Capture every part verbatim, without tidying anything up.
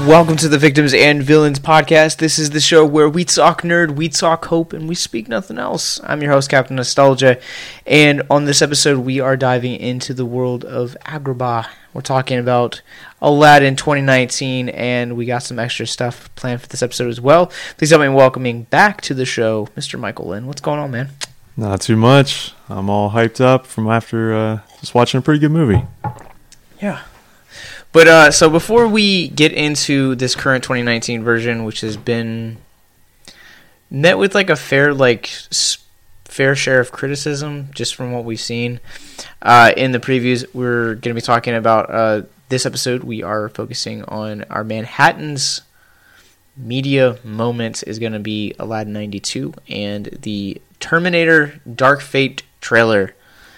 Welcome to the Victims and Villains podcast. This is the show where we talk nerd, we talk hope, and we speak nothing else. I'm your host, Captain Nostalgia, and on this episode, we are diving into the world of Agrabah. We're talking about Aladdin twenty nineteen, and we got some extra stuff planned for this episode as well. Please help me in welcoming back to the show, Mister Michael Lynn. What's going on, man? Not too much. I'm all hyped up from after uh, just watching a pretty good movie. Yeah. But uh, so before we get into this current twenty nineteen version, which has been met with like a fair like s- fair share of criticism, just from what we've seen uh, in the previews, we're going to be talking about uh, this episode. We are focusing on our Manhattan's media moment is going to be Aladdin ninety-two and the Terminator Dark Fate trailer.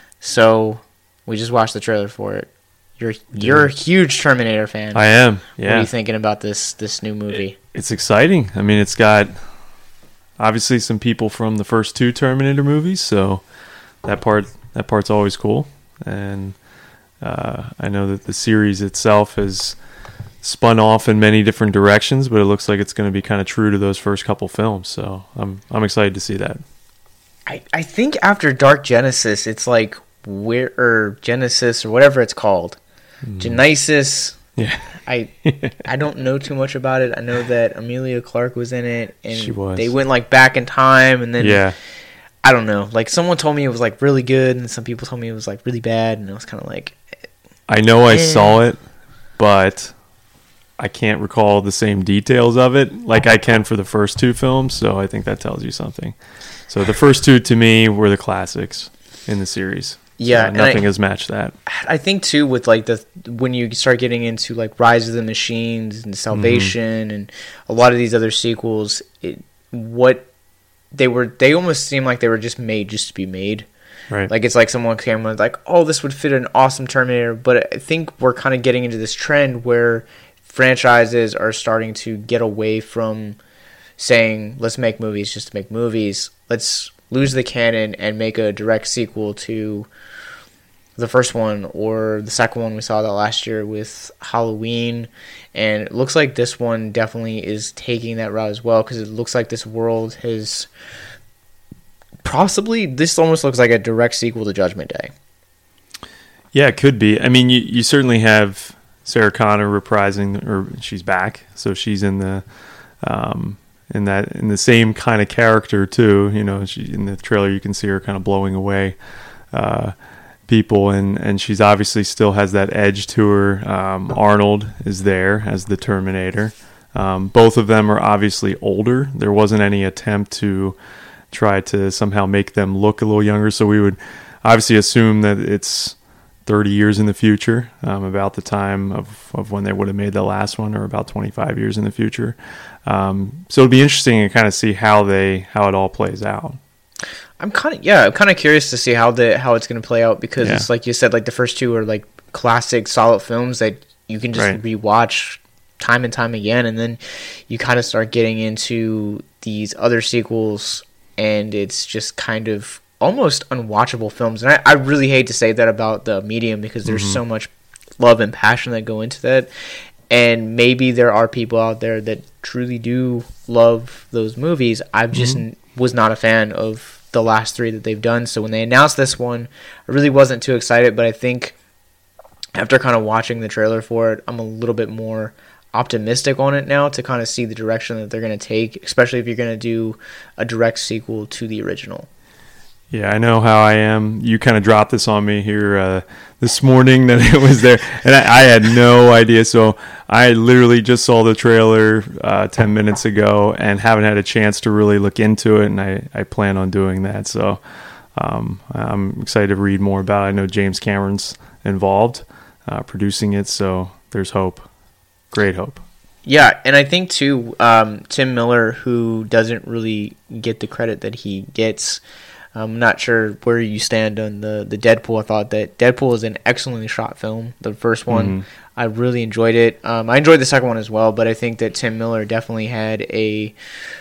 So we just watched the trailer for it. You're you're a huge Terminator fan. I am. Yeah. What are you thinking about this this new movie? It, it's exciting. I mean, it's got obviously some people from the first two Terminator movies, so that part that part's always cool. And uh, I know that the series itself has spun off in many different directions, but it looks like it's going to be kind of true to those first couple films. So I'm I'm excited to see that. I, I think after Dark Genesis, it's like where or Genesis or whatever it's called. Genesis. Yeah. I I don't know too much about it. I know that Emilia Clarke was in it, and she was. They went like back in time, and then yeah. I don't know. Like someone told me it was like really good, and some people told me it was like really bad, and I was kind of like, I know I eh. saw it, but I can't recall the same details of it like I can for the first two films. So I think that tells you something. So the first two to me were the classics in the series. Yeah, so nothing I, has matched that. I think too with like the when you start getting into like Rise of the Machines and Salvation mm-hmm. and a lot of these other sequels, it, what they were they almost seem like they were just made just to be made. Right. Like it's like someone came and like, oh, this would fit an awesome Terminator. But I think we're kind of getting into this trend where franchises are starting to get away from saying let's make movies just to make movies. Let's lose the canon and make a direct sequel to the first one or the second one. We saw that last year with Halloween, and it looks like this one definitely is taking that route as well, because it looks like this world has possibly, this almost looks like a direct sequel to Judgment Day. Yeah, it could be. I mean, you, you certainly have Sarah Connor reprising, or she's back, so she's in the um in that in the same kind of character too. You know, she, in the trailer you can see her kind of blowing away uh, people, and, and she's obviously still has that edge to her. Um, Arnold is there as the Terminator. Um, both of them are obviously older. There wasn't any attempt to try to somehow make them look a little younger, so we would obviously assume that it's thirty years in the future, um, about the time of, of when they would have made the last one, or about twenty-five years in the future. Um, so it'll be interesting to kind of see how they how it all plays out. I'm kind of yeah, I'm kind of curious to see how the how it's going to play out, because yeah. it's like you said, like the first two are like classic, solid films that you can just right. rewatch time and time again, and then you kind of start getting into these other sequels, and it's just kind of almost unwatchable films. And I, I really hate to say that about the medium, because there's mm-hmm. so much love and passion that go into that. And maybe there are people out there that truly do love those movies. I just mm-hmm. n- was not a fan of the last three that they've done. So when they announced this one, I really wasn't too excited. But I think after kind of watching the trailer for it, I'm a little bit more optimistic on it now to kind of see the direction that they're going to take, especially if you're going to do a direct sequel to the original. Yeah, I know how I am. You kind of dropped this on me here uh, this morning that it was there, and I, I had no idea. So I literally just saw the trailer uh, ten minutes ago and haven't had a chance to really look into it, and I, I plan on doing that. So um, I'm excited to read more about it. I know James Cameron's involved uh, producing it, so there's hope. Great hope. Yeah, and I think, too, um, Tim Miller, who doesn't really get the credit that he gets, I'm not sure where you stand on the, the Deadpool. I thought that Deadpool is an excellently shot film. The first one, mm-hmm. I really enjoyed it. Um, I enjoyed the second one as well, but I think that Tim Miller definitely had a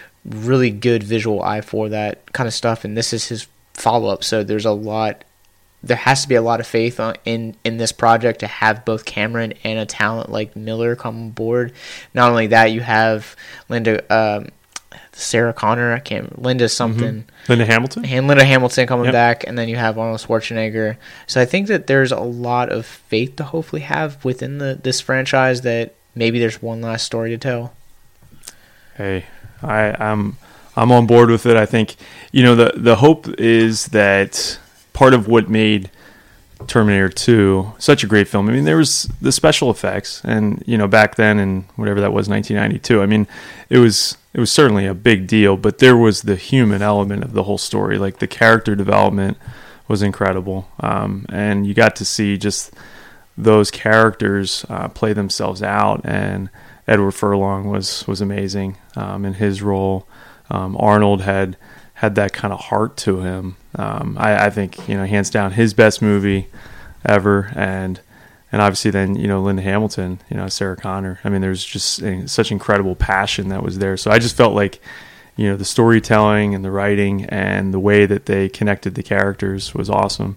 really good visual eye for that kind of stuff, and this is his follow-up, so there's a lot there has to be a lot of faith on, in in this project to have both Cameron and a talent like Miller come on board. Not only that, you have Linda, um, Sarah Connor, I can't, Linda something, mm-hmm. Linda Hamilton, and Linda Hamilton coming yep. back, and then you have Arnold Schwarzenegger. So I think that there's a lot of faith to hopefully have within the this franchise that maybe there's one last story to tell. Hey, I, I'm I'm on board with it. I think, you know, the the hope is that part of what made Terminator two such a great film. I mean, there was the special effects, and you know, back then in whatever that was, nineteen ninety-two. I mean, it was it was certainly a big deal, but there was the human element of the whole story. Like the character development was incredible, um, and you got to see just those characters uh, play themselves out. And Edward Furlong was was amazing um, in his role. Um, Arnold had had that kind of heart to him. Um, I, I think, you know, hands down, his best movie ever. And and obviously then, you know, Linda Hamilton, you know, Sarah Connor. I mean, there's just a, such incredible passion that was there. So I just felt like, you know, the storytelling and the writing and the way that they connected the characters was awesome.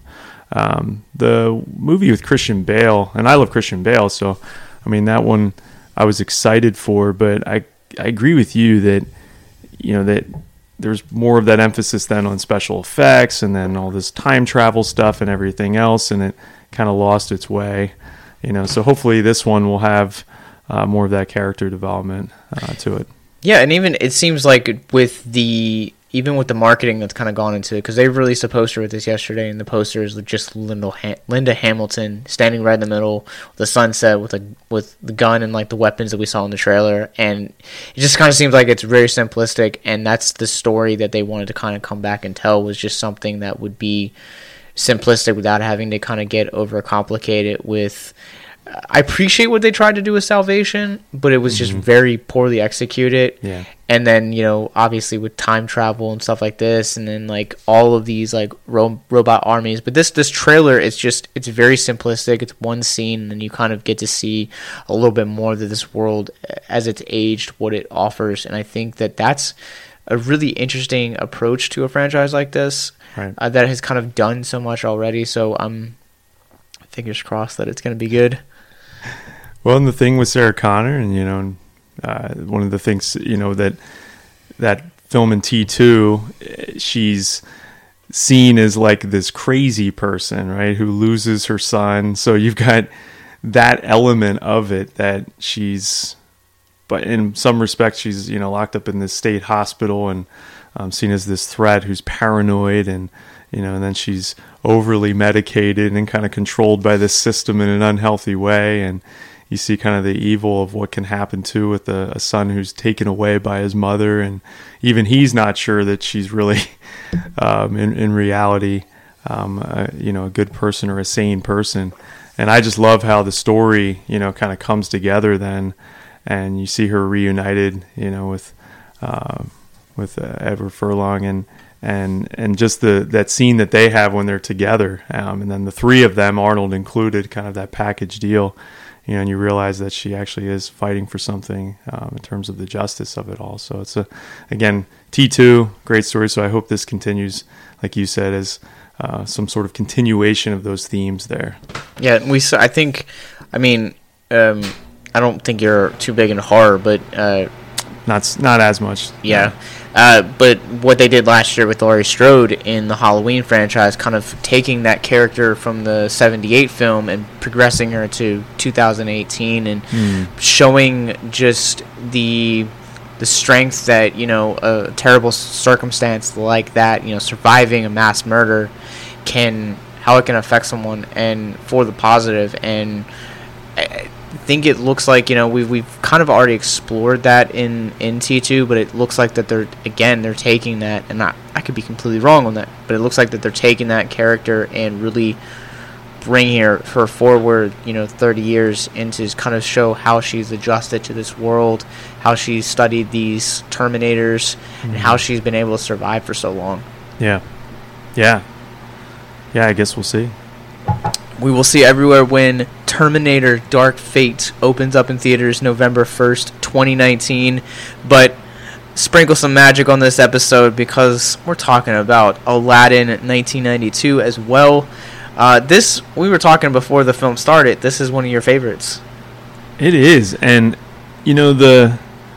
Um, the movie with Christian Bale, and I love Christian Bale, so, I mean, that one I was excited for, but I I agree with you that, you know, that there's more of that emphasis then on special effects and then all this time travel stuff and everything else, and it kind of lost its way, you know. So hopefully this one will have uh, more of that character development uh, to it. Yeah, and even it seems like with the even with the marketing that's kind of gone into it, because they released a poster with this yesterday, and the poster is just Linda, ha- Linda Hamilton standing right in the middle with the sunset with a with the gun and like the weapons that we saw in the trailer, and it just kind of seems like it's very simplistic, and that's the story that they wanted to kind of come back and tell, was just something that would be simplistic without having to kind of get overcomplicated with. I appreciate what they tried to do with Salvation, but it was just mm-hmm. very poorly executed. Yeah. And then, you know, obviously with time travel and stuff like this, and then like all of these like ro- robot armies. But this this trailer, it's just it's very simplistic. It's one scene, and then you kind of get to see a little bit more of this world as it's aged, what it offers. And I think that that's a really interesting approach to a franchise like this, right. uh, that has kind of done so much already. So I'm fingers crossed that it's going to be good. Well, and the thing with Sarah Connor, and you know, uh, one of the things, you know, that that film in T two, she's seen as like this crazy person, right, who loses her son. So you've got that element of it that she's, but in some respects, she's, you know, locked up in this state hospital and um, seen as this threat who's paranoid, and you know, and then she's overly medicated and kind of controlled by this system in an unhealthy way, and you see kind of the evil of what can happen too with a, a son who's taken away by his mother, and even he's not sure that she's really, um, in, in reality, um, uh, you know, a good person or a sane person. And I just love how the story, you know, kind of comes together then, and you see her reunited, you know, with uh, with uh, Edward Furlong, and and and just the that scene that they have when they're together, um, and then the three of them, Arnold included, kind of that package deal. You know, and you realize that she actually is fighting for something um, in terms of the justice of it all. So it's a, again, T two, great story. So I hope this continues, like you said, as uh, some sort of continuation of those themes there. Yeah, we. I think, I mean, um, I don't think you're too big into horror, but uh, not not as much. Yeah. Uh, but what they did last year with Laurie Strode in the Halloween franchise, kind of taking that character from the seventy-eight film and progressing her to two thousand eighteen, and mm. showing just the the strength that, you know, a terrible circumstance like that, you know, surviving a mass murder, can, how it can affect someone, and for the positive. And I think it looks like, you know, we've, we've kind of already explored that in, in T two, but it looks like that they're, again, they're taking that, and not, I could be completely wrong on that, but it looks like that they're taking that character and really bringing her, her forward, you know, thirty years into kind of show how she's adjusted to this world, how she's studied these Terminators, mm-hmm. and how she's been able to survive for so long. Yeah. Yeah. Yeah, I guess we'll see. We will see everywhere when Terminator Dark Fate opens up in theaters November first, twenty nineteen. But sprinkle some magic on this episode, because we're talking about Aladdin nineteen ninety-two as well. Uh, this, we were talking before the film started. This is one of your favorites. It is. And, you know, the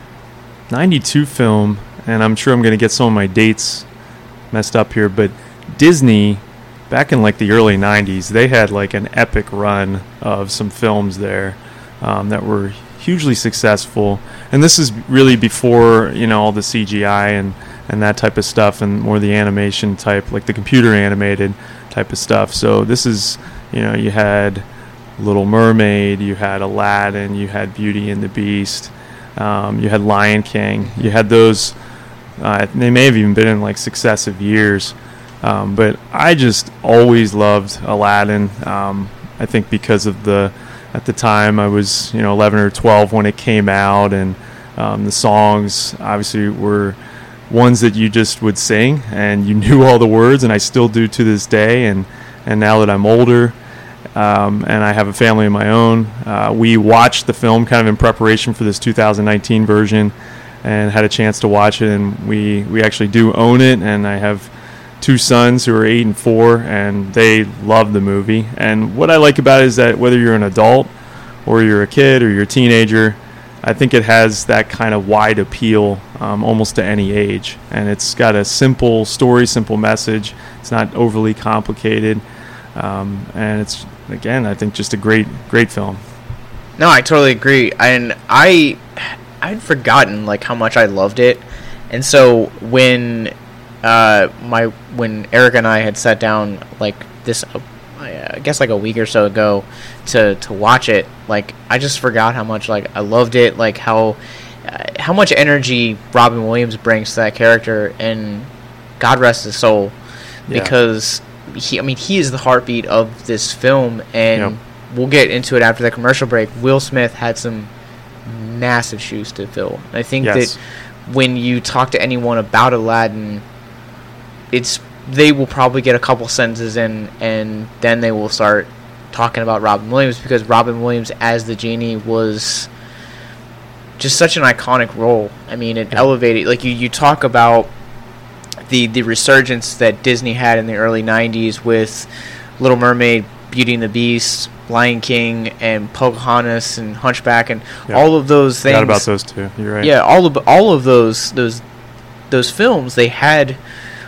ninety-two film, and I'm sure I'm going to get some of my dates messed up here, but Disney, back in like the early nineties, they had like an epic run of some films there um, that were hugely successful. And this is really before, you know, all the C G I and, and that type of stuff, and more the animation type, like the computer animated type of stuff. So this is, you know, you had Little Mermaid, you had Aladdin, you had Beauty and the Beast, um, you had Lion King, you had those. Uh, they may have even been in like successive years, um, but I just always loved Aladdin. Um, I think because of the, at the time I was, you know, eleven or twelve when it came out, and um, the songs obviously were ones that you just would sing and you knew all the words, and I still do to this day. And and now that I'm older, um, and I have a family of my own, uh, we watched the film kind of in preparation for this two thousand nineteen version, and had a chance to watch it, and we, we actually do own it, and I have two sons who are eight and four, and they love the movie. And what I like about it is that whether you're an adult or you're a kid or you're a teenager, I think it has that kind of wide appeal um, almost to any age. And it's got a simple story, simple message. It's not overly complicated. Um, and it's, again, I think just a great, great film. No, I totally agree. And I... I'd forgotten like how much I loved it, and so when uh, my when Eric and I had sat down like this, uh, I guess like a week or so ago to to watch it, like I just forgot how much like I loved it, like how uh, how much energy Robin Williams brings to that character, and God rest his soul, yeah. because he I mean he is the heartbeat of this film, and yep. we'll get into it after the commercial break. Will Smith had some massive shoes to fill. I think yes. that when you talk to anyone about Aladdin, it's they will probably get a couple sentences in, and then they will start talking about Robin Williams, because Robin Williams as the genie was just such an iconic role. I mean, it yeah. elevated. Like you, you talk about the the resurgence that Disney had in the early nineties with Little Mermaid, Beauty and the Beast, Lion King, and Pocahontas and Hunchback, and yeah. all of those things. Forgot about those two. You're right. Yeah, all of all of those those those films, they had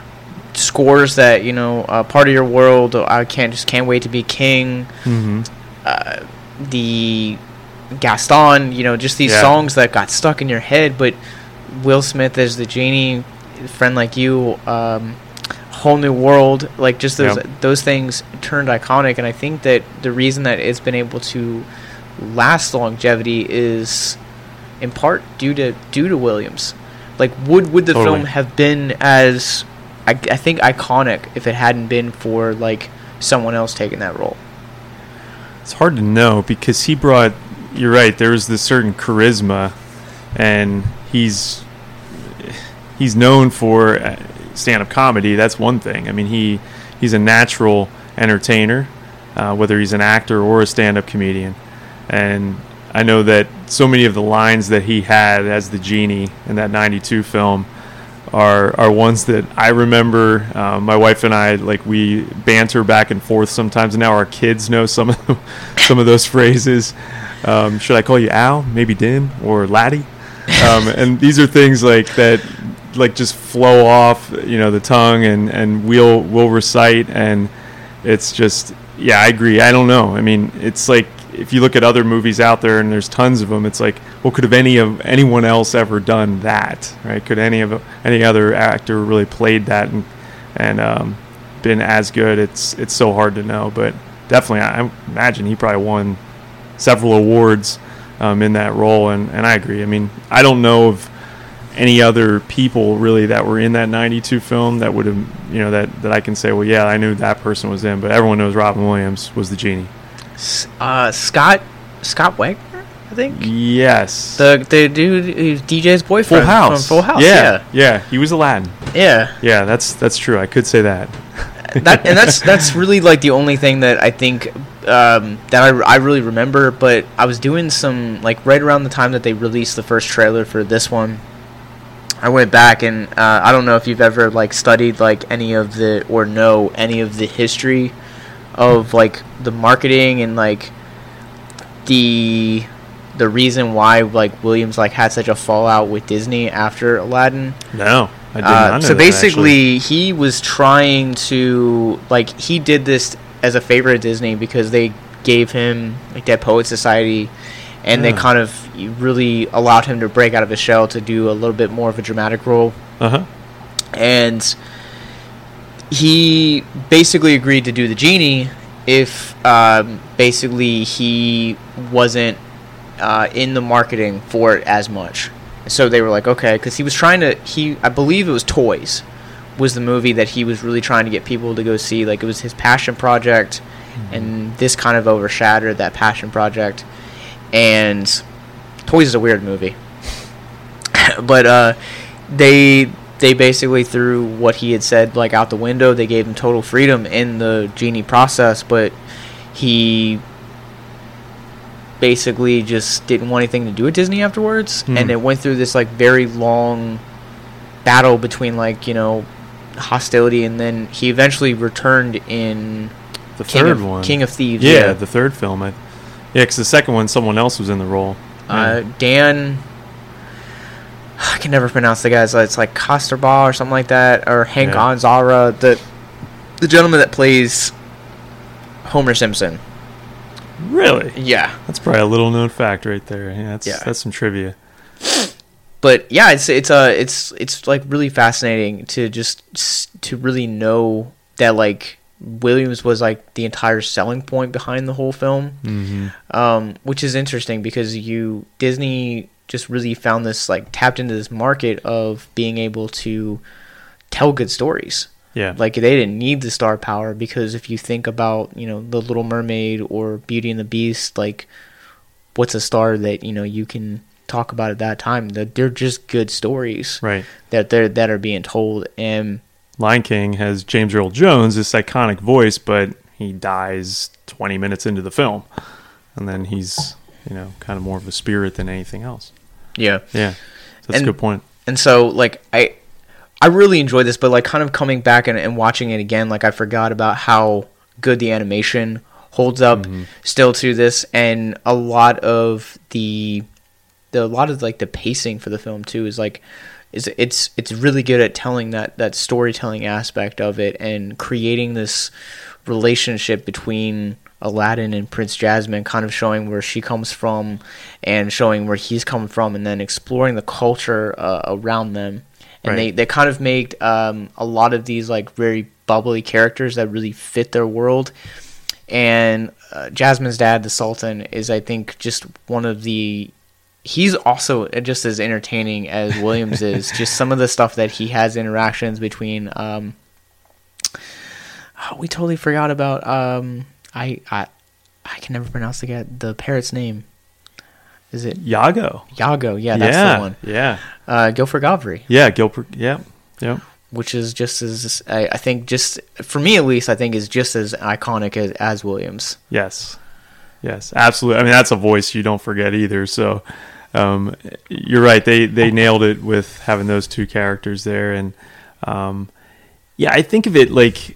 scores that, you know, uh, Part of Your World, I can't just can't wait to be king. Mm-hmm. Uh, the Gaston, you know, just these yeah. songs that got stuck in your head. But Will Smith as the genie, Friend Like You, um, Whole New World, like just those yep. those things turned iconic. And I think that the reason that it's been able to last longevity is in part due to due to Williams. Like would would the totally. film have been as I, I think iconic if it hadn't been for like someone else taking that role? It's hard to know, because he brought, you're right, there was this certain charisma, and he's he's known for stand-up comedy. That's one thing. I mean, he he's a natural entertainer, uh, whether he's an actor or a stand-up comedian. And I know that so many of the lines that he had as the genie in that ninety-two film are are ones that I remember. Uh, my wife and I, like, we banter back and forth sometimes. Now our kids know some of the, some of those phrases. Um, should I call you Al? Maybe Dim or Laddie? Um, and these are things like that, like just flow off, you know, the tongue, and, and we'll we'll recite, and it's just, yeah, I agree. I don't know. I mean, it's like if you look at other movies out there, and there's tons of them, it's like, well, could have any of anyone else ever done that, right? Could any of any other actor really played that and and um, been as good? It's it's so hard to know, but definitely, I imagine he probably won several awards um, in that role, and, and I agree. I mean, I don't know of any other people really that were in that ninety-two film that would have, you know, that, that I can say, well, yeah, I knew that person was in, but everyone knows Robin Williams was the genie. Uh, Scott Scott Wagner, I think. Yes. The the dude who's D J's boyfriend. Full House. From Full House. Yeah, yeah, yeah. He was Aladdin. Yeah. Yeah, that's that's true. I could say that. that and that's that's really like the only thing that I think um, that I, I really remember. But I was doing some, like, right around the time that they released the first trailer for this one, I went back and uh, I don't know if you've ever like studied like any of the or know any of the history of like the marketing and like the the reason why like Williams like had such a fallout with Disney after Aladdin? No, I did Uh, not know so that, basically, actually. he was trying to like he did this as a favor to Disney because they gave him like Dead Poets Society, and they Yeah. kind of really allowed him to break out of his shell to do a little bit more of a dramatic role. Uh-huh. And he basically agreed to do the genie if um, basically he wasn't uh, in the marketing for it as much. So they were like, okay, because he was trying to, he I believe it was Toys was the movie that he was really trying to get people to go see. Like, it was his passion project, mm-hmm. and this kind of overshadowed that passion project. And Toys is a weird movie. But uh, they they basically threw what he had said like out the window. They gave him total freedom in the genie process, but he basically just didn't want anything to do with Disney afterwards. Mm. And it went through this like very long battle between like, you know, hostility, and then he eventually returned in the King third of, one, King of Thieves. Yeah, Yeah, the third film. I, yeah, because the second one, someone else was in the role. Uh, Dan, I can never pronounce the guy's. It's like Costerbaugh or something like that, or Hank yeah. Gonzara, the the gentleman that plays Homer Simpson. Really? Yeah, that's probably a little known fact right there. Yeah, that's yeah. that's some trivia. But yeah, it's it's uh it's it's like really fascinating to just to really know that like Williams was like the entire selling point behind the whole film, mm-hmm. um, which is interesting because you Disney just really found this like tapped into this market of being able to tell good stories. Yeah, like they didn't need the star power, because if you think about, you know, The Little Mermaid or Beauty and the Beast, like what's a star that, you know, you can talk about at that time? That they're just good stories, right? That they're that are being told. And Lion King has James Earl Jones, this iconic voice, but he dies twenty minutes into the film, and then he's, you know, kind of more of a spirit than anything else. Yeah, yeah, that's and, a good point. And so, like, I I really enjoyed this, but like, kind of coming back and, and watching it again, like I forgot about how good the animation holds up mm-hmm. still to this, and a lot of the the a lot of like the pacing for the film too is like is it's it's really good at telling that that storytelling aspect of it and creating this relationship between Aladdin and Prince Jasmine, kind of showing where she comes from and showing where he's coming from, and then exploring the culture uh, around them. And right. they, they kind of made um, a lot of these like very bubbly characters that really fit their world. And uh, Jasmine's dad, the Sultan, is I think just one of the he's also just as entertaining as Williams is. Just some of the stuff that he has interactions between. Um, oh, we totally forgot about. Um, I I I can never pronounce the the parrot's name. Is it Iago? Iago, yeah, that's yeah, the one. Yeah. Uh, Guilford Godfrey. Yeah, Guilford. Yeah, yeah. Which is just as I, I think, just for me at least, I think is just as iconic as, as Williams. Yes, yes, absolutely. I mean, that's a voice you don't forget either. So, um, you're right. They they nailed it with having those two characters there, and um, yeah, I think of it like.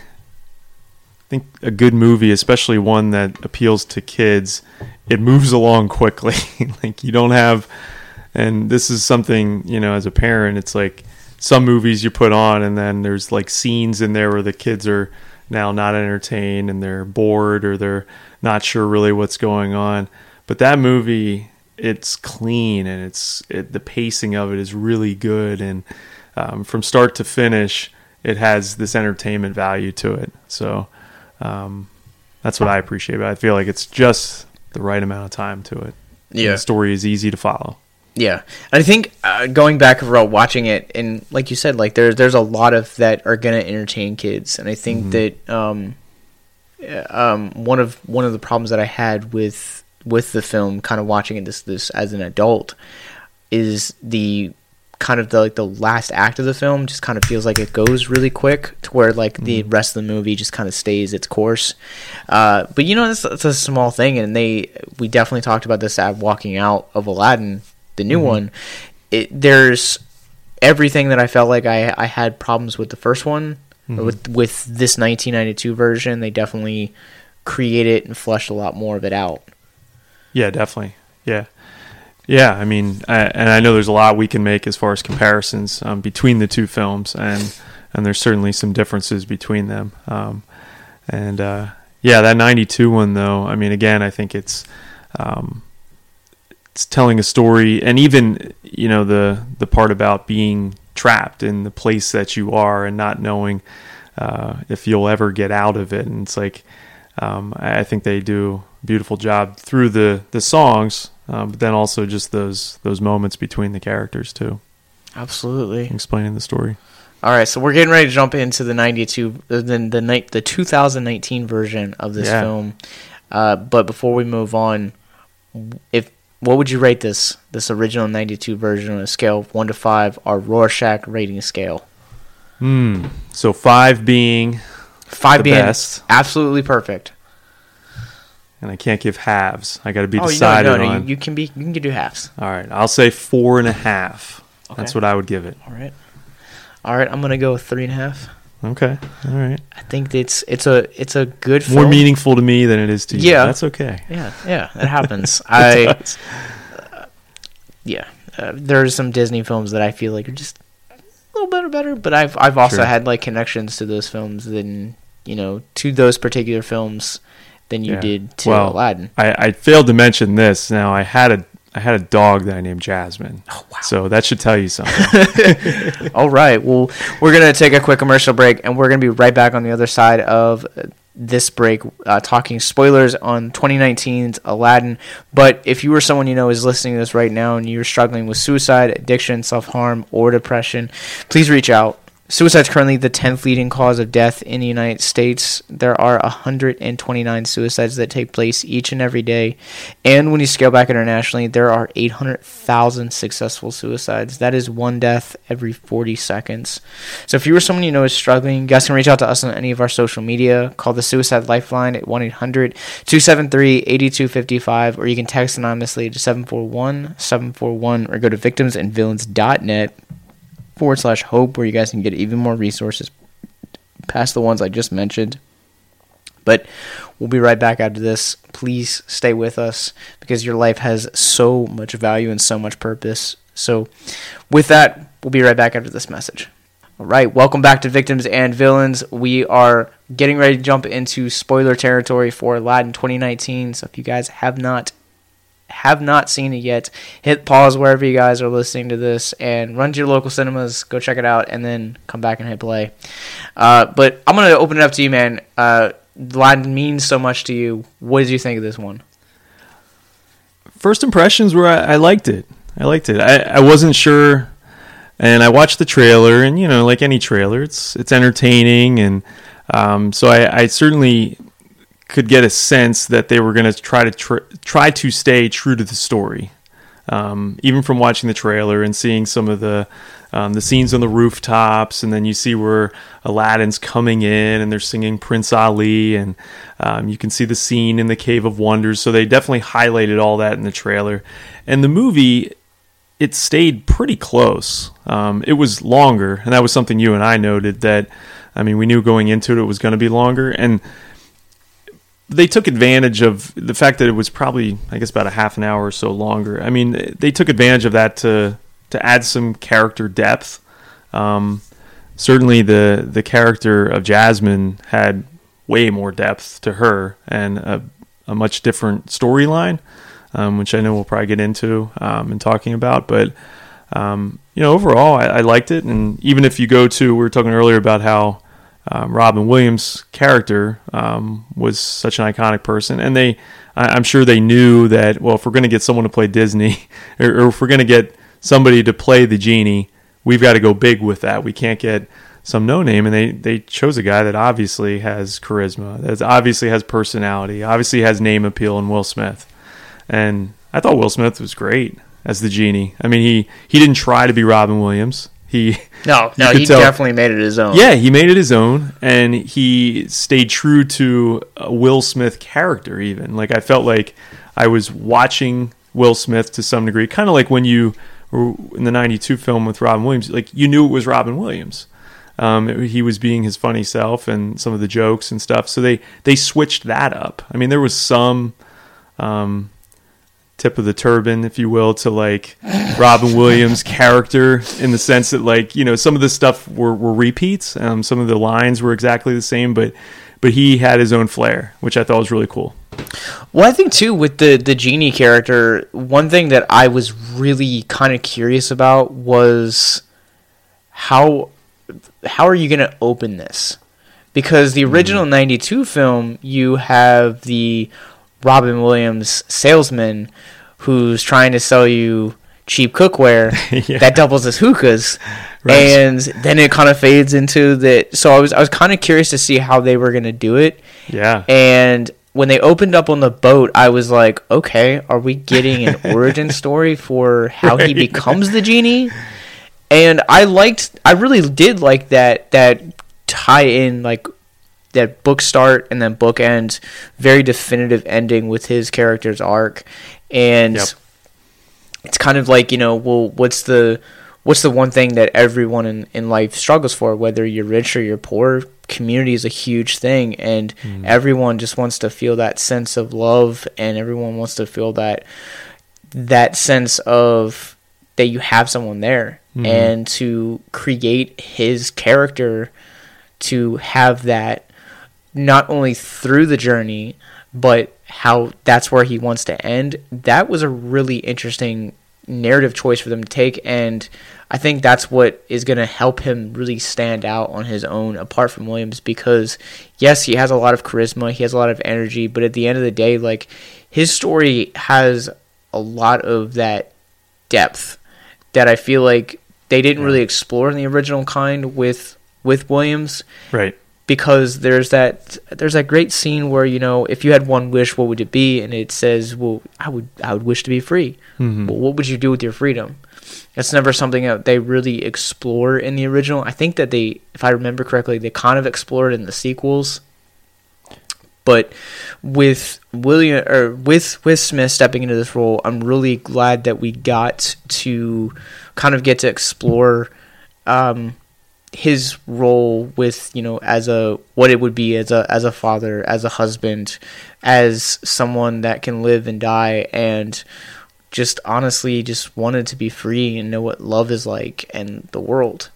I think a good movie, especially one that appeals to kids, it moves along quickly. Like you don't have, and this is something, you know, as a parent, it's like some movies you put on and then there's like scenes in there where the kids are now not entertained and they're bored or they're not sure really what's going on. But that movie, it's clean and it's it, the pacing of it is really good, and um, from start to finish, it has this entertainment value to it. So. Um, that's what I appreciate about it. I feel like it's just the right amount of time to it. Yeah. And the story is easy to follow. Yeah. And I think uh, going back and watching it, and like you said, like there's there's a lot of that are going to entertain kids. And I think mm-hmm. that um, um, one of one of the problems that I had with with the film, kind of watching it this this as an adult, is the kind of the like the last act of the film just kind of feels like it goes really quick to where like mm-hmm. the rest of the movie just kind of stays its course. Uh, but you know, it's, it's a small thing, and they we definitely talked about this at walking out of Aladdin, the new mm-hmm. one. It, there's everything that I felt like I I had problems with the first one. Mm-hmm. With with this nineteen ninety-two version, they definitely created and fleshed a lot more of it out. Yeah, definitely. Yeah. Yeah, I mean, I, and I know there's a lot we can make as far as comparisons um, between the two films, and and there's certainly some differences between them. Um, and uh, yeah, that ninety-two one, though, I mean, again, I think it's um, it's telling a story, and even, you know, the the part about being trapped in the place that you are and not knowing uh, if you'll ever get out of it. And it's like, um, I think they do a beautiful job through the the songs. Um, but then also just those those moments between the characters too. Absolutely. Explaining the story. All right, so we're getting ready to jump into the ninety-two, the the the, the two thousand nineteen version of this yeah. film. Uh, but before we move on, if what would you rate this this original ninety-two version on a scale of one to five, our Rorschach rating scale? Hmm. So five being five the being best, absolutely perfect. And I can't give halves. I got to be oh, decided no, no, no. on. You, you can be. You can do halves. All right. I'll say four and a half. Okay. That's what I would give it. All right. All right. I'm gonna go with three and a half. Okay. All right. I think it's it's a it's a good film. More meaningful to me than it is to you. Yeah. That's okay. Yeah. Yeah. It happens. I. Uh, yeah. Uh, there are some Disney films that I feel like are just a little better, better. But I've I've also sure. had like connections to those films than you know to those particular films. Than you yeah. did to well, Aladdin. I, I failed to mention this. Now I had a I had a dog that I named Jasmine. Oh wow! So that should tell you something. All right. Well, we're gonna take a quick commercial break, and we're gonna be right back on the other side of this break, uh, talking spoilers on twenty nineteen's Aladdin. But if you or someone you know is listening to this right now, and you're struggling with suicide, addiction, self harm, or depression, please reach out. Suicide is currently the tenth leading cause of death in the United States. There are one hundred twenty-nine suicides that take place each and every day. And when you scale back internationally, there are eight hundred thousand successful suicides. That is one death every forty seconds. So if you or someone you know is struggling, you guys can reach out to us on any of our social media. Call the Suicide Lifeline at one eight hundred two seven three eight two five five, or you can text anonymously to seven four one seven four one, or go to victims and villains dot net. forward slash hope, where you guys can get even more resources past the ones I just mentioned. But we'll be right back after this. Please stay with us because your life has so much value and so much purpose. So with that, we'll be right back after this message. All right, welcome back to Victims and Villains. We are getting ready to jump into spoiler territory for Aladdin twenty nineteen. So if you guys have not have not seen it yet, hit pause wherever you guys are listening to this and run to your local cinemas, go check it out, and then come back and hit play. Uh, but I'm going to open it up to you, man. Uh, Aladdin means so much to you. What did you think of this one? First impressions were I, I liked it. I liked it. I, I wasn't sure, and I watched the trailer, and, you know, like any trailer, it's it's entertaining, and um, so I, I certainly could get a sense that they were going to try to tr- try to stay true to the story, um, even from watching the trailer and seeing some of the um, the scenes on the rooftops, and then you see where Aladdin's coming in and they're singing Prince Ali, and um, you can see the scene in the Cave of Wonders. So they definitely highlighted all that in the trailer, and the movie, it stayed pretty close. Um, it was longer, and that was something you and I noted, that I mean we knew going into it it was going to be longer, and they took advantage of the fact that it was probably, I guess, about a half an hour or so longer. I mean, they took advantage of that to to add some character depth. Um, certainly, the the character of Jasmine had way more depth to her and a, a much different storyline, um, which I know we'll probably get into um, and talking about. But um, you know, overall, I, I liked it. And even if you go to, we were talking earlier about how Um, Robin Williams' character um, was such an iconic person, and they, I, I'm sure they knew that, well, if we're going to get someone to play Disney, or, or if we're going to get somebody to play the genie, we've got to go big with that. We can't get some no-name, and they, they chose a guy that obviously has charisma, that obviously has personality, obviously has name appeal in Will Smith. And I thought Will Smith was great as the genie. I mean, he, he didn't try to be Robin Williams. He no, no, he tell, definitely made it his own. Yeah, he made it his own, and he stayed true to a Will Smith character even. Like, I felt like I was watching Will Smith to some degree, kind of like when you were in the ninety-two film with Robin Williams, like, you knew it was Robin Williams. Um, he was being his funny self and some of the jokes and stuff. So they, they switched that up. I mean, there was some um, tip of the turban, if you will, to like Robin Williams' character in the sense that like, you know, some of the stuff were, were repeats. Um, some of the lines were exactly the same, but but he had his own flair, which I thought was really cool. Well, I think too with the the genie character, one thing that I was really kind of curious about was how how are you going to open this? Because the original mm-hmm. ninety-two film, you have the Robin Williams salesman who's trying to sell you cheap cookware yeah. that doubles as hookahs. Right. And then it kind of fades into the... So I was I was kind of curious to see how they were going to do it. Yeah. And when they opened up on the boat, I was like, okay, are we getting an origin story for how right. he becomes the genie? And I liked... I really did like that that tie-in, like, that book start and then book end, very definitive ending with his character's arc. And... Yep. It's kind of like, you know, well, what's the what's the one thing that everyone in, in life struggles for, whether you're rich or you're poor? Community is a huge thing, and mm. everyone just wants to feel that sense of love, and everyone wants to feel that that sense of that you have someone there. Mm. And to create his character to have that not only through the journey, but how that's where he wants to end, that was a really interesting narrative choice for them to take, and I think that's what is going to help him really stand out on his own apart from Williams, because yes, he has a lot of charisma, he has a lot of energy, but at the end of the day, like, his story has a lot of that depth that I feel like they didn't really explore in the original kind with with Williams. Right. Because there's that there's that great scene where, you know, if you had one wish, what would it be? And it says, well, I would I would wish to be free. Mm-hmm. Well, what would you do with your freedom? That's never something that they really explore in the original. I think that they, if I remember correctly, they kind of explored in the sequels. But with William or with with Smith stepping into this role, I'm really glad that we got to kind of get to explore um, his role with, you know, as a what it would be as a as a father, as a husband, as someone that can live and die, and just honestly just wanted to be free and know what love is like and the world.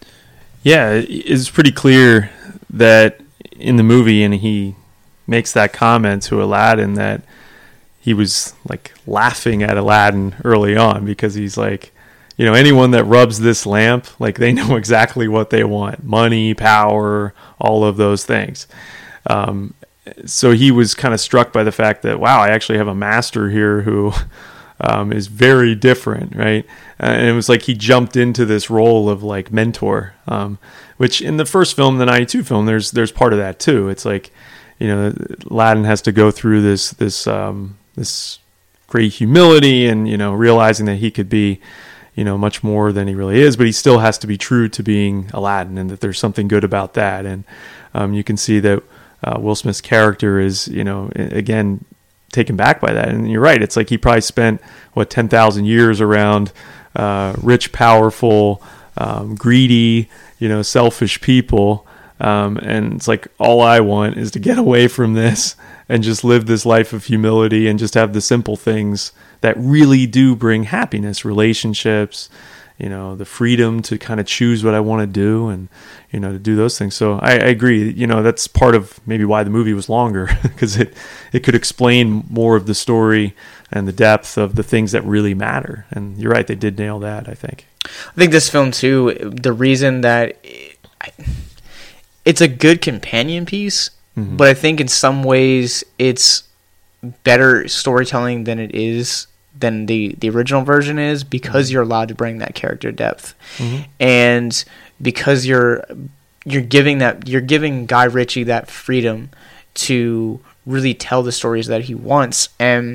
Yeah, it's pretty clear that in the movie, and he makes that comment to Aladdin, that he was like laughing at Aladdin early on, because he's like, you know, anyone that rubs this lamp, like, they know exactly what they want: money, power, all of those things. Um, so he was kind of struck by the fact that, wow, I actually have a master here who um, is very different, right? Uh, and it was like he jumped into this role of like mentor, um, which in the first film, the ninety-two film, there's there's part of that too. It's like, you know, Aladdin has to go through this this um, this great humility, and, you know, realizing that he could be, you know, much more than he really is, but he still has to be true to being Aladdin, and that there's something good about that. And um, you can see that uh, Will Smith's character is, you know, again, taken back by that. And you're right, it's like he probably spent, what, ten thousand years around uh, rich, powerful, um, greedy, you know, selfish people. Um, and it's like, all I want is to get away from this and just live this life of humility and just have the simple things that really do bring happiness, relationships, you know, the freedom to kind of choose what I want to do, and, you know, to do those things. So I, I agree, you know, that's part of maybe why the movie was longer, because it, it could explain more of the story and the depth of the things that really matter. And you're right, they did nail that, I think. I think this film too, the reason that it, I, it's a good companion piece, mm-hmm. but I think in some ways it's better storytelling than it is than the, the original version is, because mm-hmm. you're allowed to bring that character depth, mm-hmm. and because you're you're giving that you're giving Guy Ritchie that freedom to really tell the stories that he wants. And,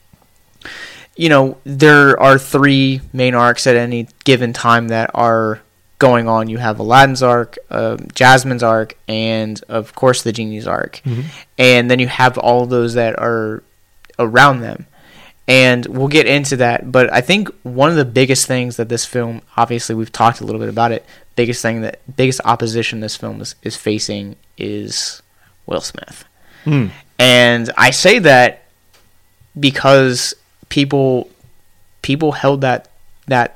you know, there are three main arcs at any given time that are going on. You have Aladdin's arc, uh, Jasmine's arc, and of course the Genie's arc, mm-hmm. and then you have all of those that are around them. And we'll get into that, but I think one of the biggest things that this film, obviously we've talked a little bit about it, biggest thing that biggest opposition this film is, is facing is Will Smith. Mm. And I say that because people people held that that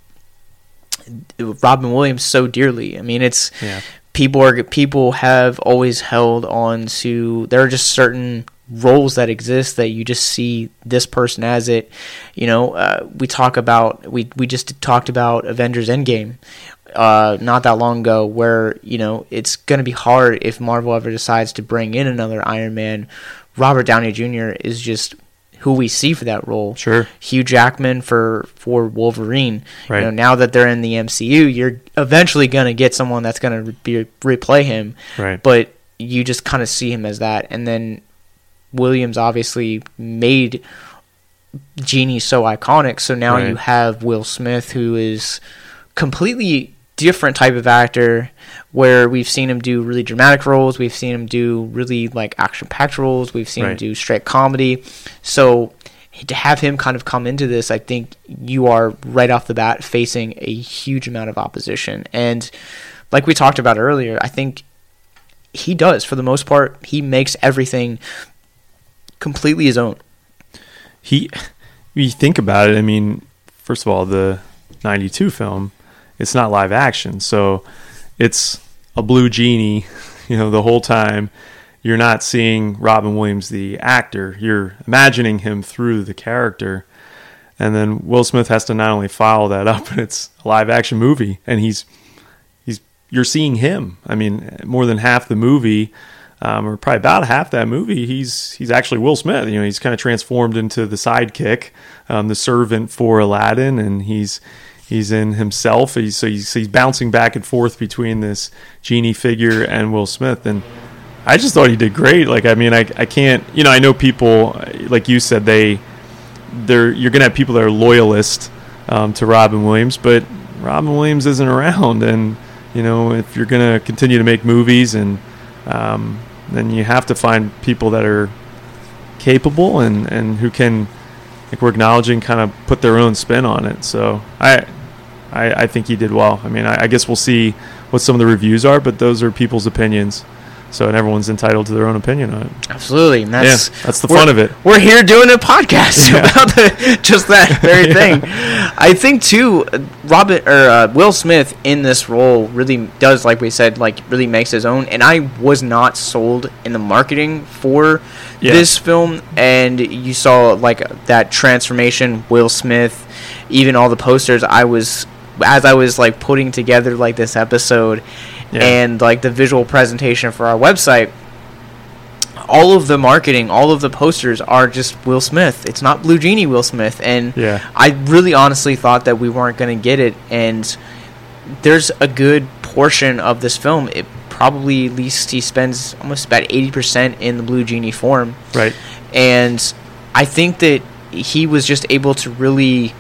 Robin Williams so dearly. I mean, it's yeah. people are people have always held on to, there are just certain roles that exist that you just see this person as it. You know, uh, we talk about we we just talked about Avengers Endgame uh, not that long ago, where, you know, it's going to be hard if Marvel ever decides to bring in another Iron Man. Robert Downey Junior is just who we see for that role. Sure. Hugh Jackman for for Wolverine. Right. You know, now that they're in the M C U, you're eventually going to get someone that's going to be replay him. Right. But you just kind of see him as that, and then Williams obviously made Genie so iconic, so now right. you have Will Smith, who is completely different type of actor, where we've seen him do really dramatic roles, we've seen him do really like action-packed roles, we've seen right. him do straight comedy. So to have him kind of come into this, I think you are right off the bat facing a huge amount of opposition. And like we talked about earlier, I think he does, for the most part, he makes everything completely his own. He, you think about it, I mean, first of all, the ninety-two film, it's not live action, so it's a blue genie, you know, the whole time. You're not seeing Robin Williams, the actor. You're imagining him through the character. And then Will Smith has to not only follow that up, and it's a live action movie, and he's he's you're seeing him. I mean, more than half the movie, um, or probably about half that movie, he's he's actually Will Smith. You know, he's kind of transformed into the sidekick, um, the servant for Aladdin, and he's he's in himself. He's, so he's he's bouncing back and forth between this genie figure and Will Smith, and I just thought he did great. Like, I mean, I I can't, you know, I know people, like you said, they they're you're gonna have people that are loyalists um, to Robin Williams, but Robin Williams isn't around, and you know, if you're gonna continue to make movies, and um, then you have to find people that are capable and and who can, like we're acknowledging, kind of put their own spin on it. So I I, I think he did well. I mean, I, I guess we'll see what some of the reviews are, but those are people's opinions. So, and everyone's entitled to their own opinion on it. Absolutely. And that's, yeah, that's the fun of it. We're here doing a podcast yeah. about the, just that very thing. I think, too, Robert or uh, Will Smith in this role really does, like we said, like really makes his own. And I was not sold in the marketing for yeah. this film. And you saw like that transformation, Will Smith, even all the posters. I was, as I was like putting together like this episode, yeah. and like the visual presentation for our website, all of the marketing, all of the posters are just Will Smith. It's not Blue Genie Will Smith. And yeah. I really honestly thought that we weren't going to get it. And there's a good portion of this film, it probably at least he spends almost about eighty percent in the Blue Genie form. Right. And I think that he was just able to really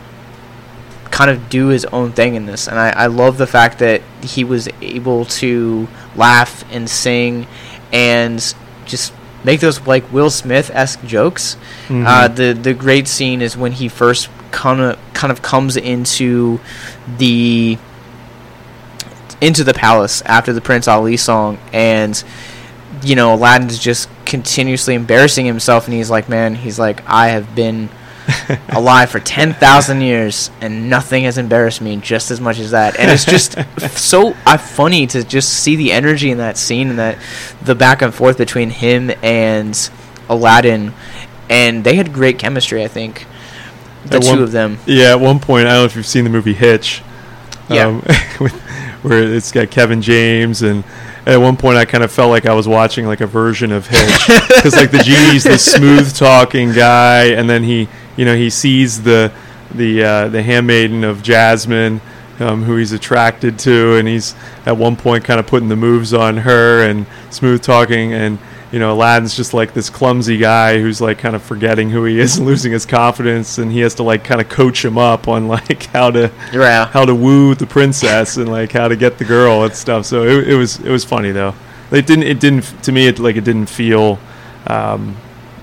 kind of do his own thing in this, and I, I love the fact that he was able to laugh and sing and just make those like Will Smith-esque jokes. Mm-hmm. Uh, the the great scene is when he first kind of kind of comes into the into the palace after the Prince Ali song, and you know, Aladdin's just continuously embarrassing himself, and he's like, man, he's like, I have been alive for ten thousand years and nothing has embarrassed me just as much as that. And it's just so uh, funny to just see the energy in that scene, and that the back and forth between him and Aladdin, and they had great chemistry, I think, the at two one, of them. Yeah, at one point, I don't know if you've seen the movie Hitch, yeah, um, where it's got Kevin James, and at one point I kind of felt like I was watching like a version of Hitch, because like the genie's this smooth talking guy, and then he you know he sees the the uh, the handmaiden of Jasmine, um, who he's attracted to, and he's at one point kind of putting the moves on her and smooth talking, and you know Aladdin's just like this clumsy guy who's like kind of forgetting who he is and losing his confidence, and he has to like kind of coach him up on like how to yeah. how to woo the princess and like how to get the girl and stuff. So it, it was it was funny though. It didn't it didn't to me it like it didn't feel um,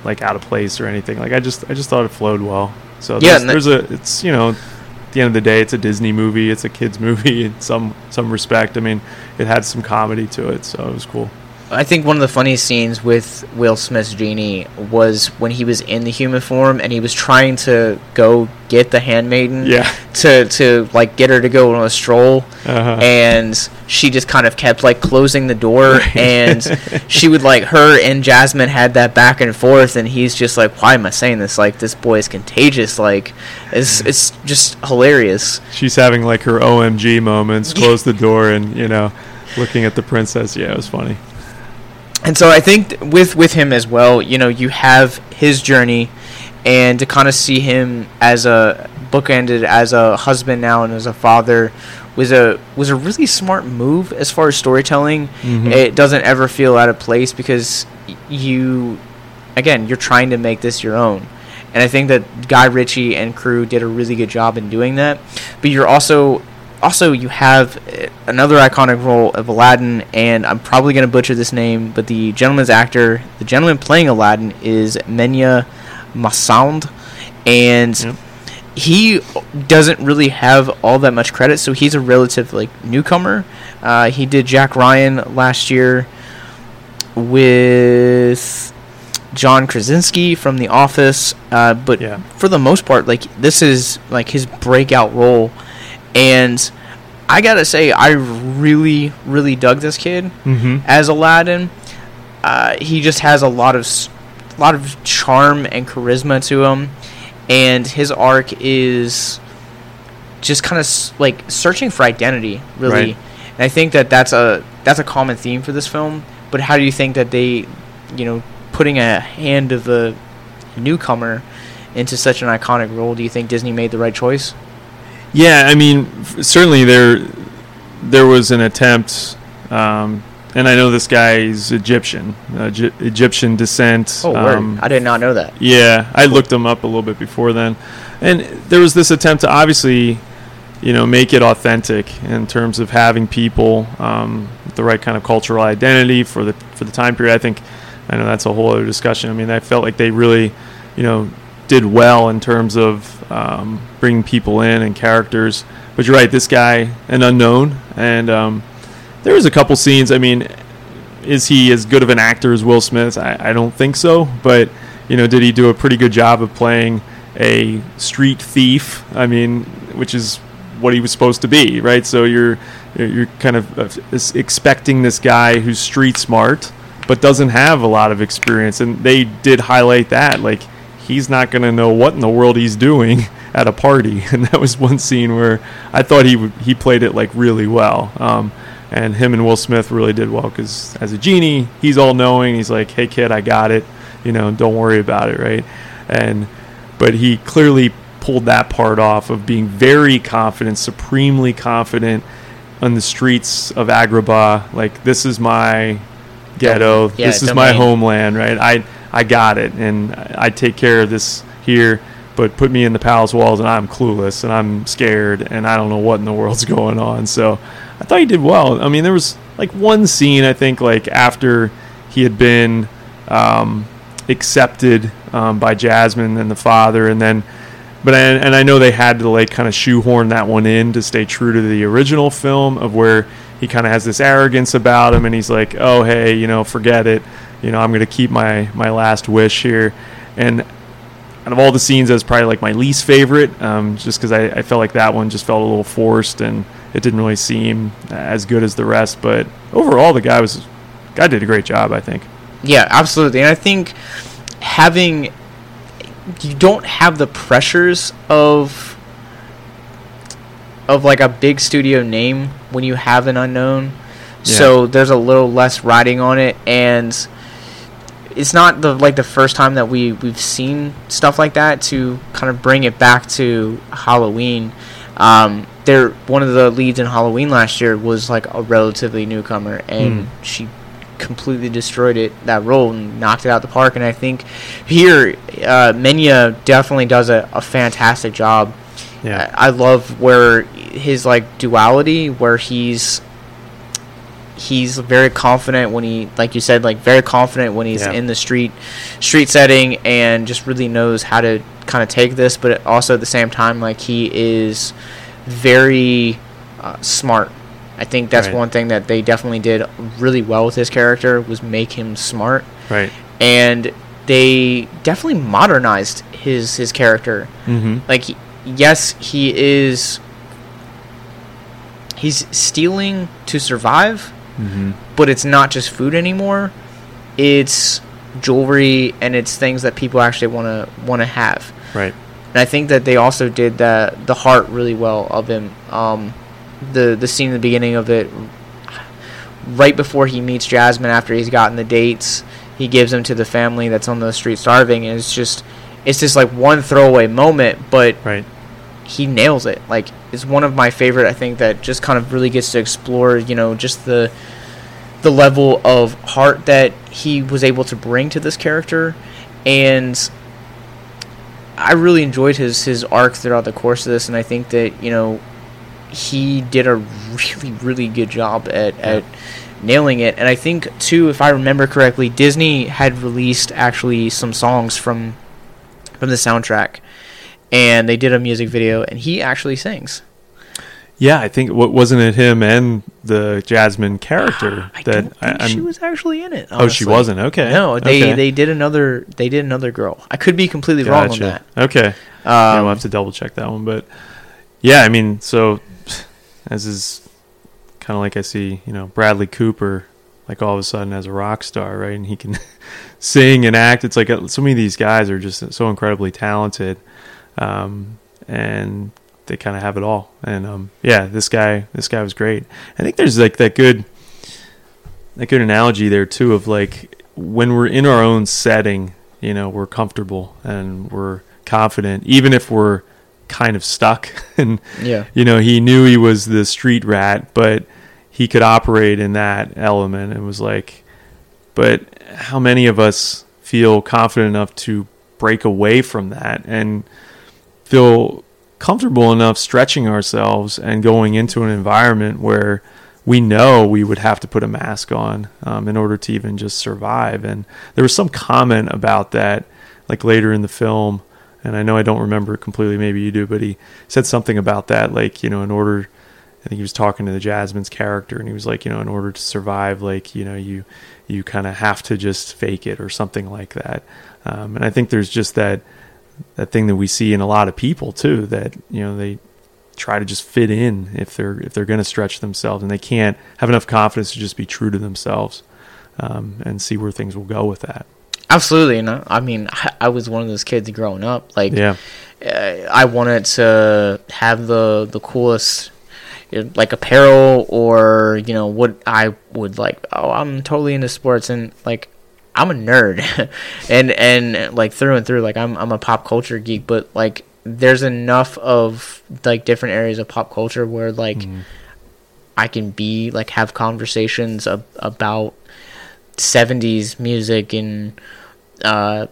like out of place or anything. Like I just I just thought it flowed well. So Yeah, there's, and there's a it's you know, at the end of the day, it's a Disney movie. It's a kids movie in some some respect. I mean, it had some comedy to it, so it was cool. I think one of the funniest scenes with Will Smith's Genie was when he was in the human form and he was trying to go get the handmaiden Yeah. to, to like get her to go on a stroll, Uh-huh. and she just kind of kept like closing the door, and she would like her and Jasmine had that back and forth, and he's just like, why am I saying this? Like, this boy is contagious. Like, it's it's just hilarious. She's having like her O M G moments. Close the door and you know, looking at the princess. Yeah, it was funny. And so I think th- with with him as well, you know, you have his journey, and to kind of see him as a bookended as a husband now and as a father was a was a really smart move as far as storytelling. Mhm. It doesn't ever feel out of place because y- you, again, you're trying to make this your own. And I think that Guy Ritchie and crew did a really good job in doing that. But you're also Also, you have uh, another iconic role of Aladdin, and I'm probably going to butcher this name, but the gentleman's actor, the gentleman playing Aladdin, is Menya Massoud, and Yep. he doesn't really have all that much credit, so he's a relative like newcomer. Uh, he did Jack Ryan last year with John Krasinski from The Office, uh, but Yeah. for the most part, like this is like his breakout role. And I gotta say, I really, really dug this kid Mm-hmm. as Aladdin. Uh, he just has a lot of, s- lot of charm and charisma to him, and his arc is just kind of s- like searching for identity, really. Right. And I think that that's a that's a common theme for this film. But how do you think that they, you know, putting a hand of a newcomer into such an iconic role? Do you think Disney made the right choice? Yeah, I mean, f- certainly there there was an attempt, um, and I know this guy is Egyptian, uh, G- Egyptian descent. Oh, word. um, I did not know that. Yeah, I looked him up a little bit before then, and there was this attempt to obviously, you know, make it authentic in terms of having people um, with the right kind of cultural identity for the for the time period. I think, I know that's a whole other discussion. I mean, I felt like they really, you know, did well in terms of um, bringing people in and characters. But you're right, this guy, an unknown, and um, there was a couple scenes. I mean, is he as good of an actor as Will Smith? I, I don't think so. But you know, did he do a pretty good job of playing a street thief? I mean, which is what he was supposed to be, right? So you're you're kind of uh, expecting this guy who's street smart, but doesn't have a lot of experience, and they did highlight that, like, he's not going to know what in the world he's doing at a party. And that was one scene where I thought he would, he played it like really well. Um, and him and Will Smith really did well because as a genie, he's all knowing. He's like, hey kid, I got it. You know, don't worry about it. Right. And, but he clearly pulled that part off of being very confident, supremely confident on the streets of Agrabah. Like, this is my ghetto. Yeah, this is domain. my homeland. Right. I, I got it, and I take care of this here, but put me in the palace walls, and I'm clueless, and I'm scared, and I don't know what in the world's going on. So I thought he did well. I mean, there was, like, one scene, I think, like, after he had been um, accepted um, by Jasmine and the father, and then, but I, and I know they had to, like, kind of shoehorn that one in to stay true to the original film of where he kind of has this arrogance about him, and he's like, oh, hey, you know, forget it. You know, I'm going to keep my, my last wish here. And out of all the scenes, that's probably like my least favorite, um, just because I, I felt like that one just felt a little forced and it didn't really seem as good as the rest. But overall, the guy was guy did a great job, I think. Yeah, absolutely. And I think having you don't have the pressures of of like a big studio name when you have an unknown. Yeah. So there's a little less riding on it, and it's not the like the first time that we we've seen stuff like that to kind of bring it back to Halloween. Um, there, one of the leads in Halloween last year was like a relatively newcomer, and Mm. she completely destroyed it that role and knocked it out the park. And I think here, uh, Menya definitely does a, a fantastic job. Yeah. I, I love where his like duality, where he's he's very confident when he, like you said, like very confident when he's Yeah. in the street street setting, and just really knows how to kind of take this, but also at the same time, like he is very uh, smart. I think that's Right. one thing that they definitely did really well with his character, was make him smart. Right. And they definitely modernized his his character. Mm-hmm. Like, he- yes, he is he's stealing to survive, Mm-hmm. but it's not just food anymore. It's jewelry, and it's things that people actually want to want to have. Right. And I think that they also did the the heart really well of him. Um, the the scene in the beginning of it, right before he meets Jasmine, after he's gotten the dates, he gives them to the family that's on the street starving, and it's just it's just like one throwaway moment, but Right. he nails it. Like, it's one of my favorite, I think, that just kind of really gets to explore, you know, just the the level of heart that he was able to bring to this character. And I really enjoyed his his arc throughout the course of this, and I think that, you know, he did a really, really good job at, Yeah. at nailing it. And I think, too, if I remember correctly, Disney had released actually some songs from from the soundtrack, and they did a music video, and he actually sings. Yeah, I think what wasn't it him and the Jasmine character I that don't think I, she I'm- was actually in it. Oh, she honestly. wasn't. Okay. No, they Okay. they did another they did another girl. I could be completely wrong on that. Okay. yeah, Um, we'll have to double check that one, but yeah, I mean, so as is kind of like I see, you know, Bradley Cooper, like all of a sudden as a rock star, right? And he can sing and act. It's like uh, so many of these guys are just so incredibly talented, um, and they kind of have it all. And um, yeah, this guy, this guy was great. I think there's like that good, that good analogy there too of like when we're in our own setting, you know, we're comfortable and we're confident, even if we're kind of stuck. And yeah. you know, he knew he was the street rat, but he could operate in that element. It was like, but how many of us feel confident enough to break away from that and feel comfortable enough stretching ourselves and going into an environment where we know we would have to put a mask on um, in order to even just survive? And there was some comment about that, like later in the film, and I know I don't remember it completely, maybe you do, but he said something about that, like, you know, in order, I think he was talking to the Jasmine's character, and he was like, you know, in order to survive, like, you know, you you kind of have to just fake it or something like that. Um, and I think there's just that that thing that we see in a lot of people too, that, you know, they try to just fit in if they're if they're going to stretch themselves, and they can't have enough confidence to just be true to themselves um, and see where things will go with that. Absolutely. And I, I mean, I, I was one of those kids growing up. Like, Yeah. uh, I wanted to have the the coolest, you know, like, apparel, or, you know, what I would like. Oh, I'm totally into sports, and like, I'm a nerd, and and like through and through, like I'm I'm a pop culture geek. But like, there's enough of like different areas of pop culture where like Mm. I can be like have conversations ab- about seventies music and uh,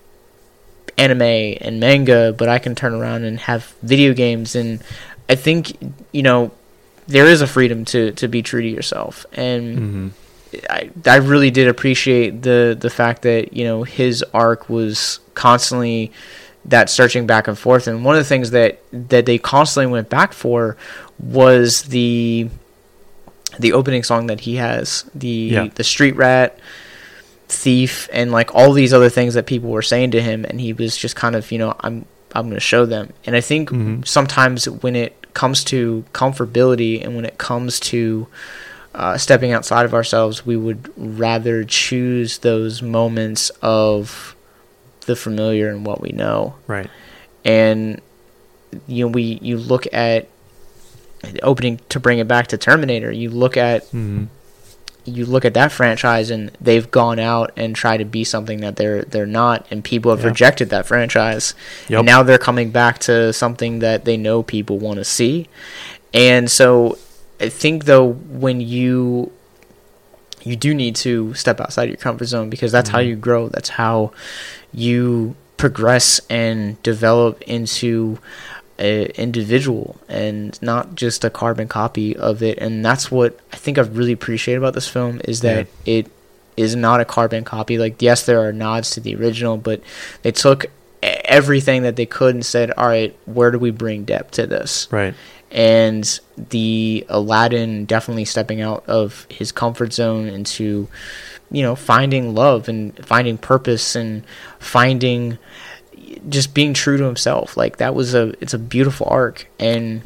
anime and manga, but I can turn around and have video games. And I think, you know, there is a freedom to, to be true to yourself. And Mm-hmm. I I really did appreciate the, the fact that, you know, his arc was constantly that searching back and forth. And one of the things that, that they constantly went back for was the the opening song that he has, the Yeah. the street rat, thief, and like all these other things that people were saying to him, and he was just kind of, you know, I'm I'm going to show them. And I think Mhm. sometimes when it comes to comfortability and when it comes to uh, stepping outside of ourselves, we would rather choose those moments of the familiar and what we know. Right. And you know, we you look at the opening, to bring it back to Terminator, you look at Mm-hmm. you look at that franchise, and they've gone out and tried to be something that they're they're not, and people have Yeah. rejected that franchise. Yep. And now they're coming back to something that they know people want to see. And so I think, though, when you you do need to step outside your comfort zone, because that's how Mhm. you grow. That's how you progress and develop into a individual and not just a carbon copy of it. And that's what I think I really appreciate about this film, is that yeah. it is not a carbon copy. Like, yes, there are nods to the original, but they took everything that they could and said, all right, where do we bring depth to this? Right. And the Aladdin definitely stepping out of his comfort zone into, you know, finding love and finding purpose and finding just being true to himself. Like, that was a, it's a beautiful arc, and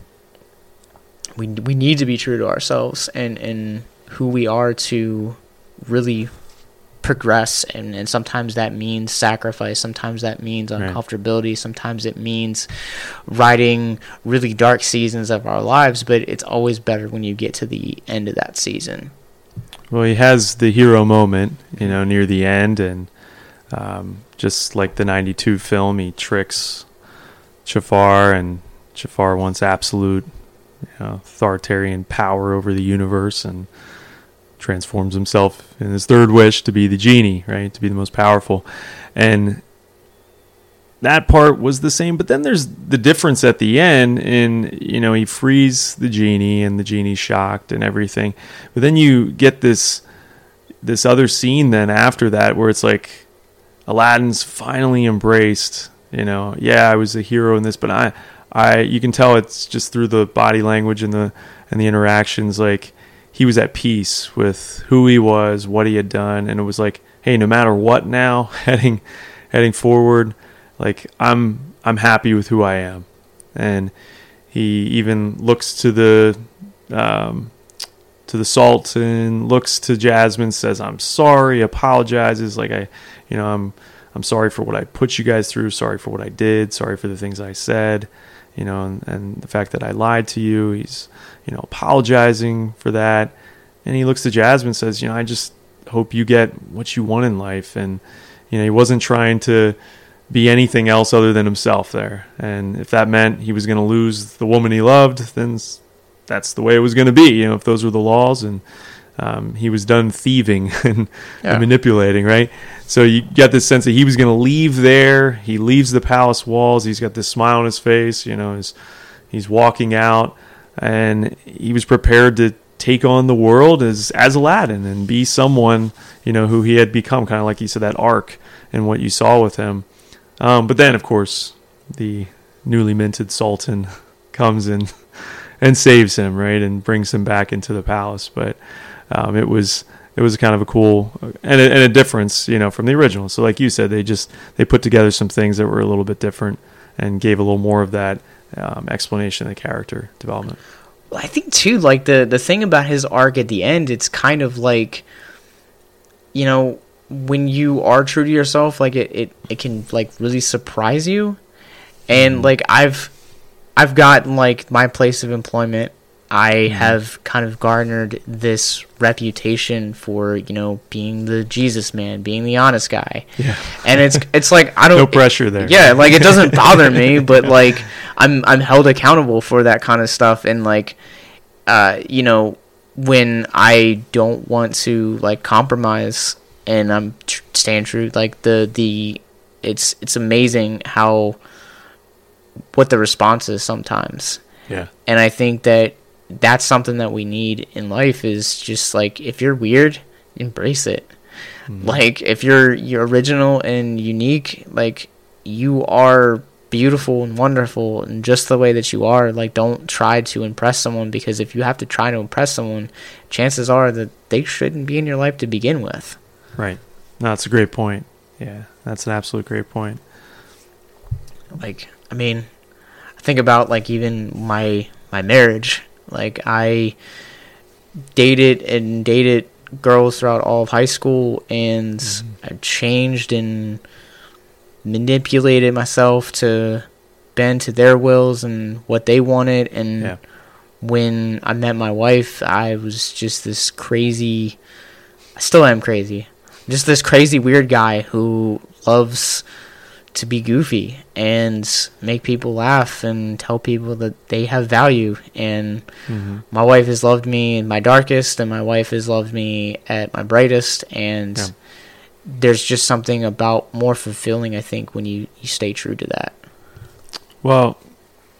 we we need to be true to ourselves and, and who we are to really progress. And, and sometimes that means sacrifice. Sometimes that means uncomfortability. Right. Sometimes it means riding really dark seasons of our lives, but it's always better when you get to the end of that season. Well, he has the hero moment, you know, near the end, and um, just like the ninety-two film, he tricks Jafar, and Jafar wants absolute, you know, authoritarian power over the universe, and transforms himself in his third wish to be the genie, right, to be the most powerful. And that part was the same, but then there's the difference at the end in, you know, he frees the genie and the genie's shocked and everything, but then you get this this other scene then after that where it's like Aladdin's finally embraced, you know, yeah, I was a hero in this, but I I you can tell it's just through the body language and the and the interactions, like he was at peace with who he was, what he had done, and it was like, hey, no matter what now, heading heading forward, like I'm I'm happy with who I am. And he even looks to the um, to the Sultan, looks to Jasmine, says, I'm sorry, apologizes, like I you know, I'm I'm sorry for what I put you guys through, sorry for what I did, sorry for the things I said, you know, and, and the fact that I lied to you. He's, you know, apologizing for that. And he looks to Jasmine and says, you know, I just hope you get what you want in life. And, you know, he wasn't trying to be anything else other than himself there. And if that meant he was going to lose the woman he loved, then that's the way it was going to be, you know, if those were the laws. And um, he was done thieving and, yeah. and manipulating, right? So you get this sense that he was going to leave there. He leaves the palace walls. He's got this smile on his face, you know, he's, he's walking out. And he was prepared to take on the world as as Aladdin and be someone, you know, who he had become, kind of like you said, that arc and what you saw with him. Um, but then, of course, the newly minted Sultan comes in and saves him, right, and brings him back into the palace. But um, it was it was kind of a cool and a, and a difference, you know, from the original. So, like you said, they just they put together some things that were a little bit different and gave a little more of that Um, explanation of the character development. Well, I think too, like the the thing about his arc at the end, it's kind of like, you know, when you are true to yourself, like it, it, it can like really surprise you. And mm. like I've I've gotten like my place of employment, I mm. have kind of garnered this reputation for, you know, being the Jesus man, being the honest guy. Yeah. And it's it's like I don't no pressure there. Yeah, like it doesn't bother me, but like I'm I'm held accountable for that kind of stuff. And like uh you know, when I don't want to like compromise and I'm tr- staying true, like the the it's it's amazing how what the response is sometimes. Yeah. And I think that that's something that we need in life, is just like, if you're weird, embrace it. Mm. Like if you're you're original and unique, like you are beautiful and wonderful and just the way that you are. Like don't try to impress someone, because if you have to try to impress someone, chances are that they shouldn't be in your life to begin with. Right. No, that's a great point. Yeah, that's an absolute great point. Like, I mean, I think about like even my my marriage. Like I dated and dated girls throughout all of high school, and mm-hmm. I changed and manipulated myself to bend to their wills and what they wanted. And yeah. when I met my wife, I was just this crazy, I still am crazy, just this crazy weird guy who loves to be goofy and make people laugh and tell people that they have value. And mm-hmm. my wife has loved me in my darkest, and my wife has loved me at my brightest. And yeah. there's just something about more fulfilling, I think, when you, you stay true to that. Well,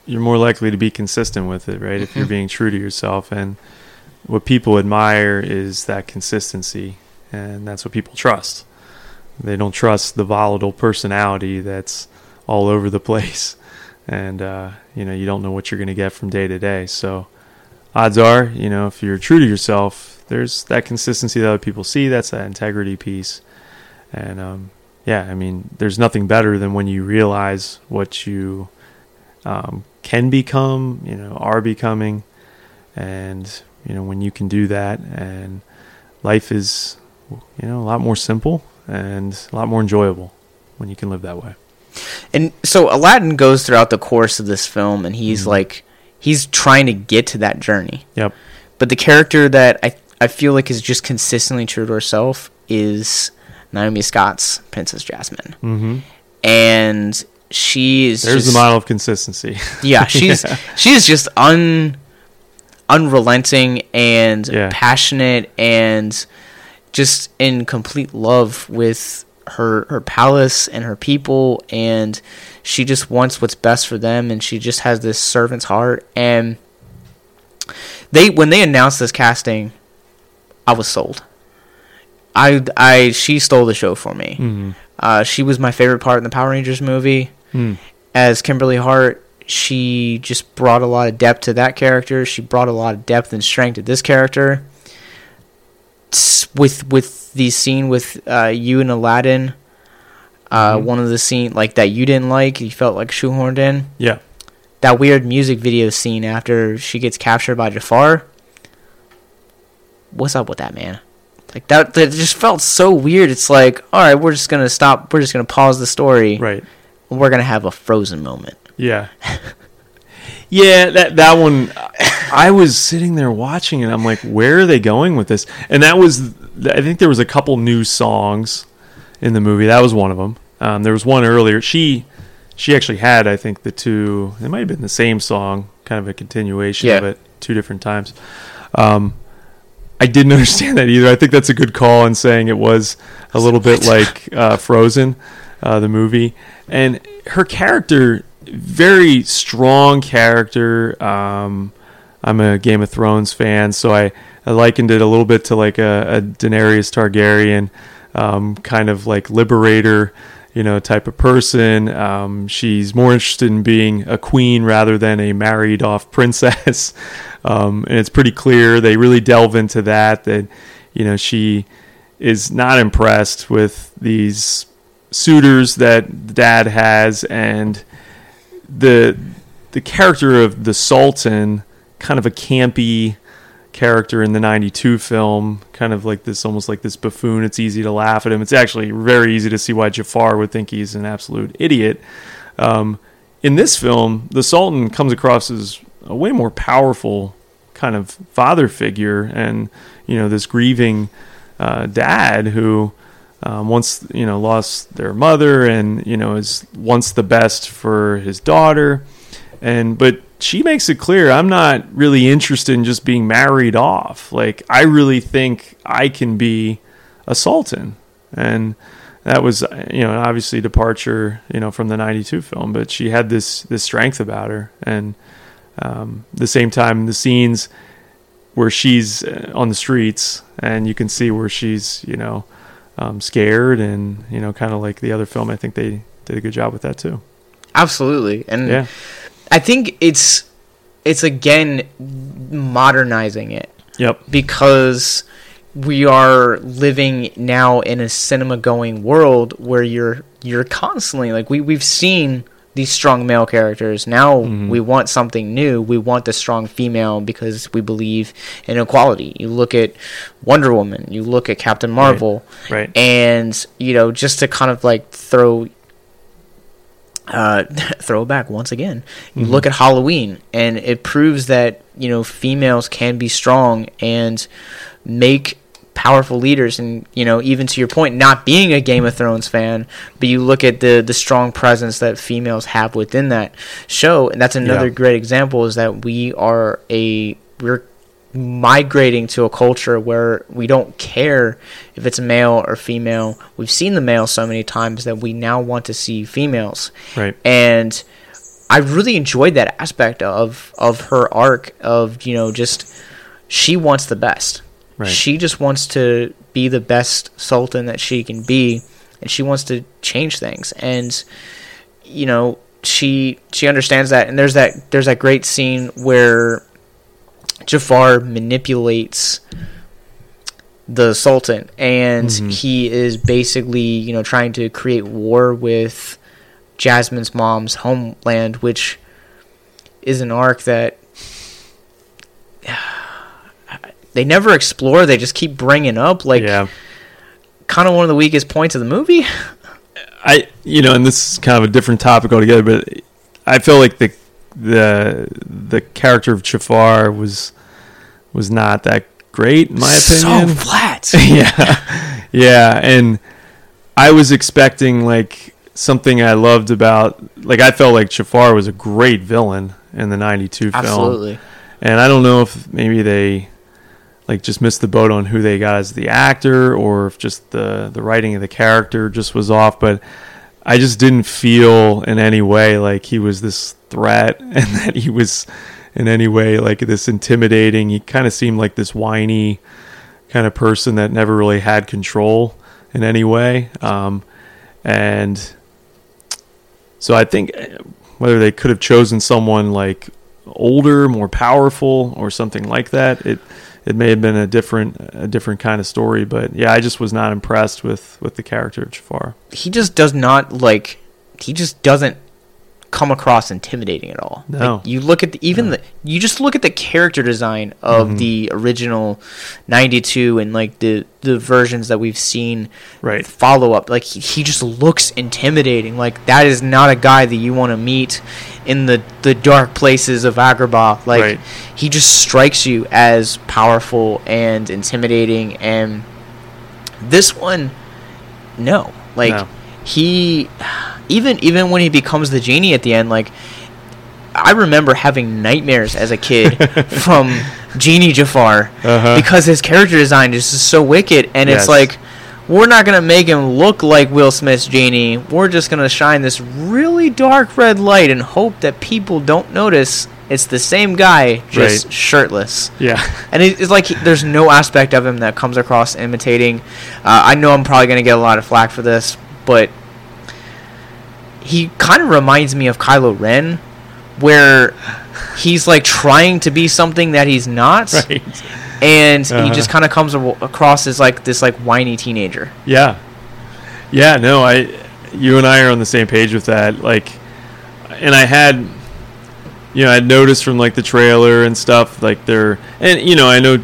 you're more likely to be consistent with it, right? Mm-hmm. If you're being true to yourself. And what people admire is that consistency, and that's what people trust. They don't trust the volatile personality that's all over the place, and uh, you know, you don't know what you're going to get from day to day. So odds are, you know, if you're true to yourself, there's that consistency that other people see. That's that integrity piece. And um, yeah, I mean, there's nothing better than when you realize what you um, can become, you know, are becoming, and you know, when you can do that, and life is, you know, a lot more simple and a lot more enjoyable when you can live that way. And so Aladdin goes throughout the course of this film, and he's mm-hmm. like, he's trying to get to that journey. Yep. But the character that I I feel like is just consistently true to herself is Naomi Scott's Princess Jasmine. Mm-hmm. And she is There's just, the model of consistency. Yeah, she's yeah. she is just un unrelenting and yeah. passionate and just in complete love with her her palace and her people, and she just wants what's best for them, and she just has this servant's heart. And they when they announced this casting, I was sold. I I she stole the show for me. Mm-hmm. Uh, she was my favorite part in the Power Rangers movie. Mm. As Kimberly Hart, she just brought a lot of depth to that character. She brought a lot of depth and strength to this character. With with the scene with uh, you and Aladdin, uh, mm-hmm. one of the scene like that you didn't like, you felt like shoehorned in. Yeah. That weird music video scene after she gets captured by Jafar. What's up with that, man? Like that, that just felt so weird. It's like, all right, we're just gonna stop. We're just gonna pause the story. Right. We're gonna have a Frozen moment. Yeah. Yeah, that that one, I was sitting there watching, and I'm like, where are they going with this? And that was, I think there was a couple new songs in the movie. That was one of them. Um, there was one earlier. She she actually had, I think, the two, it might have been the same song, kind of a continuation yeah. of it, two different times. Um, I didn't understand that either. I think that's a good call in saying it was a little bit like uh, Frozen, uh, the movie. And her character, very strong character. Um, I'm a Game of Thrones fan, so I, I likened it a little bit to like a, a Daenerys Targaryen, um, kind of like liberator, you know, type of person. Um, she's more interested in being a queen rather than a married off princess. Um, and it's pretty clear they really delve into that, that, you know, she is not impressed with these suitors that Dad has, and the the character of the Sultan, kind of a campy character in the ninety-two film, kind of like this, almost like this buffoon. It's easy to laugh at him. It's actually very easy to see why Jafar would think he's an absolute idiot. Um, in this film, the Sultan comes across as a way more powerful kind of father figure, and you know, this grieving uh, dad who um, once you know lost their mother, and you know is wants the best for his daughter, and but she makes it clear, I'm not really interested in just being married off. Like, I really think I can be a sultan, and that was, you know, obviously departure, you know, from the ninety-two film, but she had this this strength about her. And um, the same time, the scenes where she's on the streets, and you can see where she's, you know, um, scared, and you know, kind of like the other film. I think they did a good job with that too. Absolutely, and yeah. I think it's it's again modernizing it. Yep. Because we are living now in a cinema going world where you're you're constantly like we we've seen these strong male characters. Now mm-hmm. we want something new. We want the strong female because we believe in equality. You look at Wonder Woman, you look at Captain Marvel, right. right. And you know, just to kind of like throw uh throw back once again, you mm-hmm. look at Halloween, and it proves that, you know, females can be strong and make powerful leaders. And you know, even to your point, not being a Game of Thrones fan, but you look at the the strong presence that females have within that show, and that's another yeah. great example, is that we are a we're migrating to a culture where we don't care if it's male or female. We've seen the male so many times that we now want to see females. Right. And I really enjoyed that aspect of of her arc of, you know, just she wants the best. Right. She just wants to be the best sultan that she can be, and she wants to change things. And you know, she she understands that. And there's that there's that great scene where Jafar manipulates the sultan, and mm-hmm. he is basically, you know, trying to create war with Jasmine's mom's homeland, which is an arc that they never explore. They just keep bringing up, like, yeah. kind of one of the weakest points of the movie. I, you know, and this is kind of a different topic altogether, but I feel like the the the character of Jafar was was not that great, in my opinion. So flat. yeah, yeah, and I was expecting like something I loved about, like I felt like Jafar was a great villain in the ninety-two film. Absolutely. And I don't know if maybe they like just missed the boat on who they got as the actor, or if just the the writing of the character just was off, but I just didn't feel in any way like he was this threat and that he was in any way like this intimidating. He kind of seemed like this whiny kind of person that never really had control in any way. Um, and so I think whether they could have chosen someone like older, more powerful, or something like that, it it may have been a different a different kind of story. But yeah, I just was not impressed with, with the character of Jafar. He just does not like. He just doesn't come across intimidating at all. No. Like, you look at the, even no. the you just look at the character design of mm-hmm. the original ninety-two and like the the versions that we've seen right. follow up. Like he, he just looks intimidating. Like that is not a guy that you want to meet in the, the dark places of Agrabah. Like right. he just strikes you as powerful and intimidating. And this one, no. Like no. he even even when he becomes the genie at the end, like I remember having nightmares as a kid from Genie Jafar uh-huh. because his character design is just so wicked, and yes. it's like, we're not going to make him look like Will Smith's genie. We're just going to shine this really dark red light and hope that people don't notice it's the same guy, just right. shirtless. Yeah. And it's like he, there's no aspect of him that comes across imitating. Uh, I know I'm probably going to get a lot of flack for this, but he kind of reminds me of Kylo Ren, where he's like trying to be something that he's not. Right. And uh-huh. he just kind of comes across as like this like whiny teenager. Yeah. Yeah, no, I you and I are on the same page with that. Like, and I had, you know, I noticed from like the trailer and stuff, like they're, and you know, I know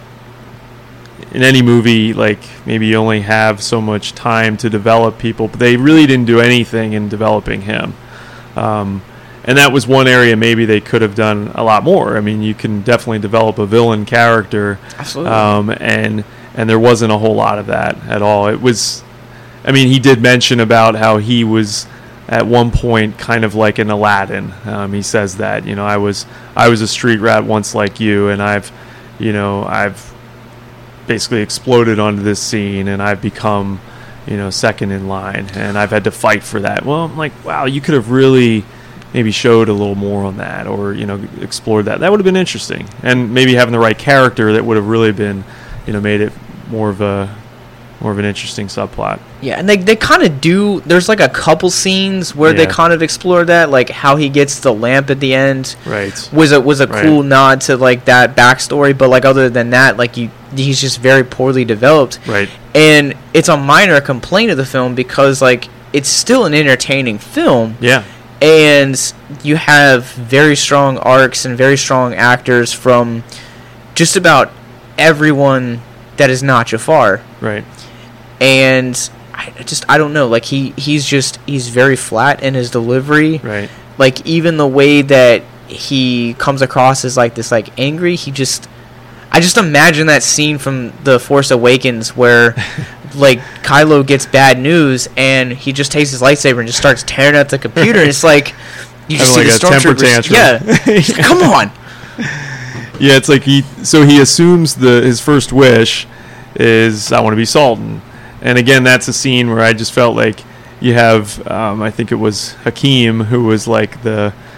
in any movie, like maybe you only have so much time to develop people, but they really didn't do anything in developing him. Um, And that was one area maybe they could have done a lot more. I mean, you can definitely develop a villain character. Absolutely. Um, and and there wasn't a whole lot of that at all. It was, I mean, he did mention about how he was at one point kind of like an Aladdin. Um, he says that, you know, I was I was a street rat once like you, and I've, you know, I've basically exploded onto this scene, and I've become, you know, second in line, and I've had to fight for that. Well, I'm like, wow, you could have really maybe showed a little more on that, or, you know, explored that. That would have been interesting. And maybe having the right character that would have really been, you know, made it more of a more of an interesting subplot. Yeah, and they they kind of do. There's like a couple scenes where yeah. they kind of explore that, like how he gets the lamp at the end. Right. Was a was a right. cool nod to like that backstory, but like other than that, like you, he's just very poorly developed. Right. And it's a minor complaint of the film because like it's still an entertaining film. Yeah. And you have very strong arcs and very strong actors from just about everyone that is not Jafar. Right. And I just, I don't know. Like, he, he's just, he's very flat in his delivery. Right. Like, even the way that he comes across as, like, this, like, angry, he just, I just imagine that scene from The Force Awakens where, like, Kylo gets bad news and he just takes his lightsaber and just starts tearing at the computer. And it's like, you just like see the stormtroopers. Yeah. Come on. Yeah, it's like he, so he assumes the his first wish is, I want to be Sultan. And again, that's a scene where I just felt like you have, um, I think it was Hakeem, who was like the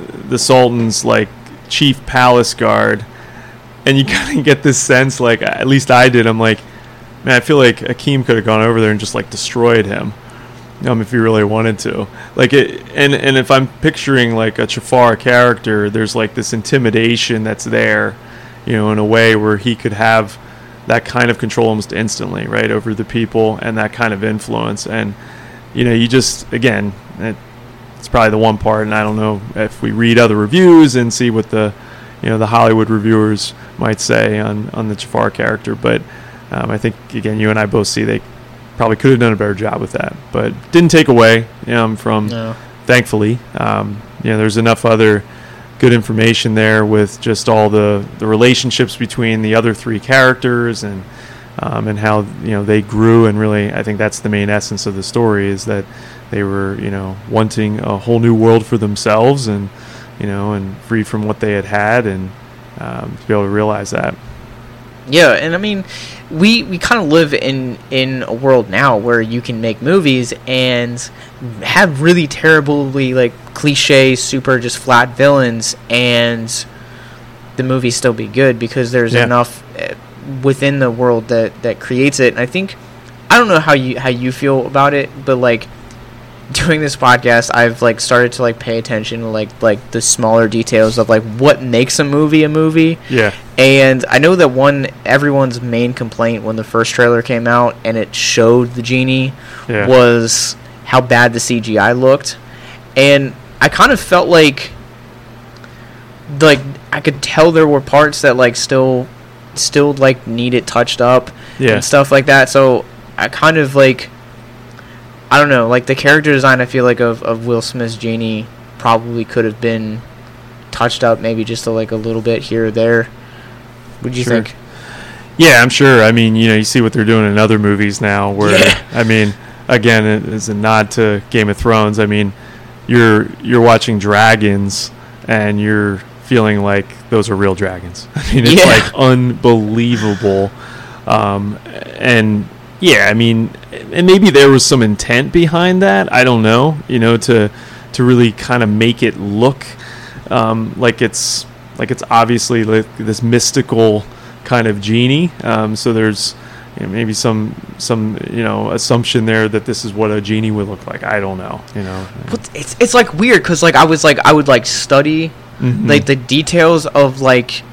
the Sultan's like chief palace guard, and you kind of get this sense, like at least I did. I'm like, man, I feel like Akeem could have gone over there and just like destroyed him, um, if he really wanted to. Like it, and and if I'm picturing like a Jafar character, there's like this intimidation that's there, you know, in a way where he could have that kind of control almost instantly, right, over the people and that kind of influence. And you know, you just again, it, it's probably the one part, and I don't know if we read other reviews and see what the, you know, the Hollywood reviewers might say on on the Jafar character, but um, I think again, you and I both see they probably could have done a better job with that, but didn't take away um, from. No. Thankfully, um, you know, there's enough other good information there with just all the, the relationships between the other three characters and um, and how, you know, they grew, and really I think that's the main essence of the story, is that they were, you know, wanting a whole new world for themselves, and you know, and free from what they had had, and um, to be able to realize that. Yeah, and I mean, we we kind of live in in a world now where you can make movies and have really terribly like cliche, super just flat villains, and the movie still be good because there's yeah. enough within the world that that creates it. And I think, I don't know how you how you feel about it, but like doing this podcast, I've like started to like pay attention to like like the smaller details of like what makes a movie a movie. Yeah. And I know that one everyone's main complaint when the first trailer came out and it showed the genie yeah. was how bad the C G I looked. And I kind of felt like like I could tell there were parts that like still still like needed touched up yeah. and stuff like that. So I kind of like I don't know, like the character design I feel like of, of Will Smith's genie probably could have been touched up maybe just a, like a little bit here or there. What do you sure. think? Yeah, I'm sure. I mean, you know, you see what they're doing in other movies now where, yeah. I mean, again, it is a nod to Game of Thrones. I mean, you're you're watching dragons and you're feeling like those are real dragons. I mean, it's yeah. like unbelievable. Um, and yeah, I mean, and maybe there was some intent behind that. I don't know, you know, to to really kind of make it look um, like it's like it's obviously like this mystical kind of genie. Um, so there's you know, maybe some some you know assumption there that this is what a genie would look like. I don't know, you know. But it's it's like weird because like I was like I would like study mm-hmm. like the details of like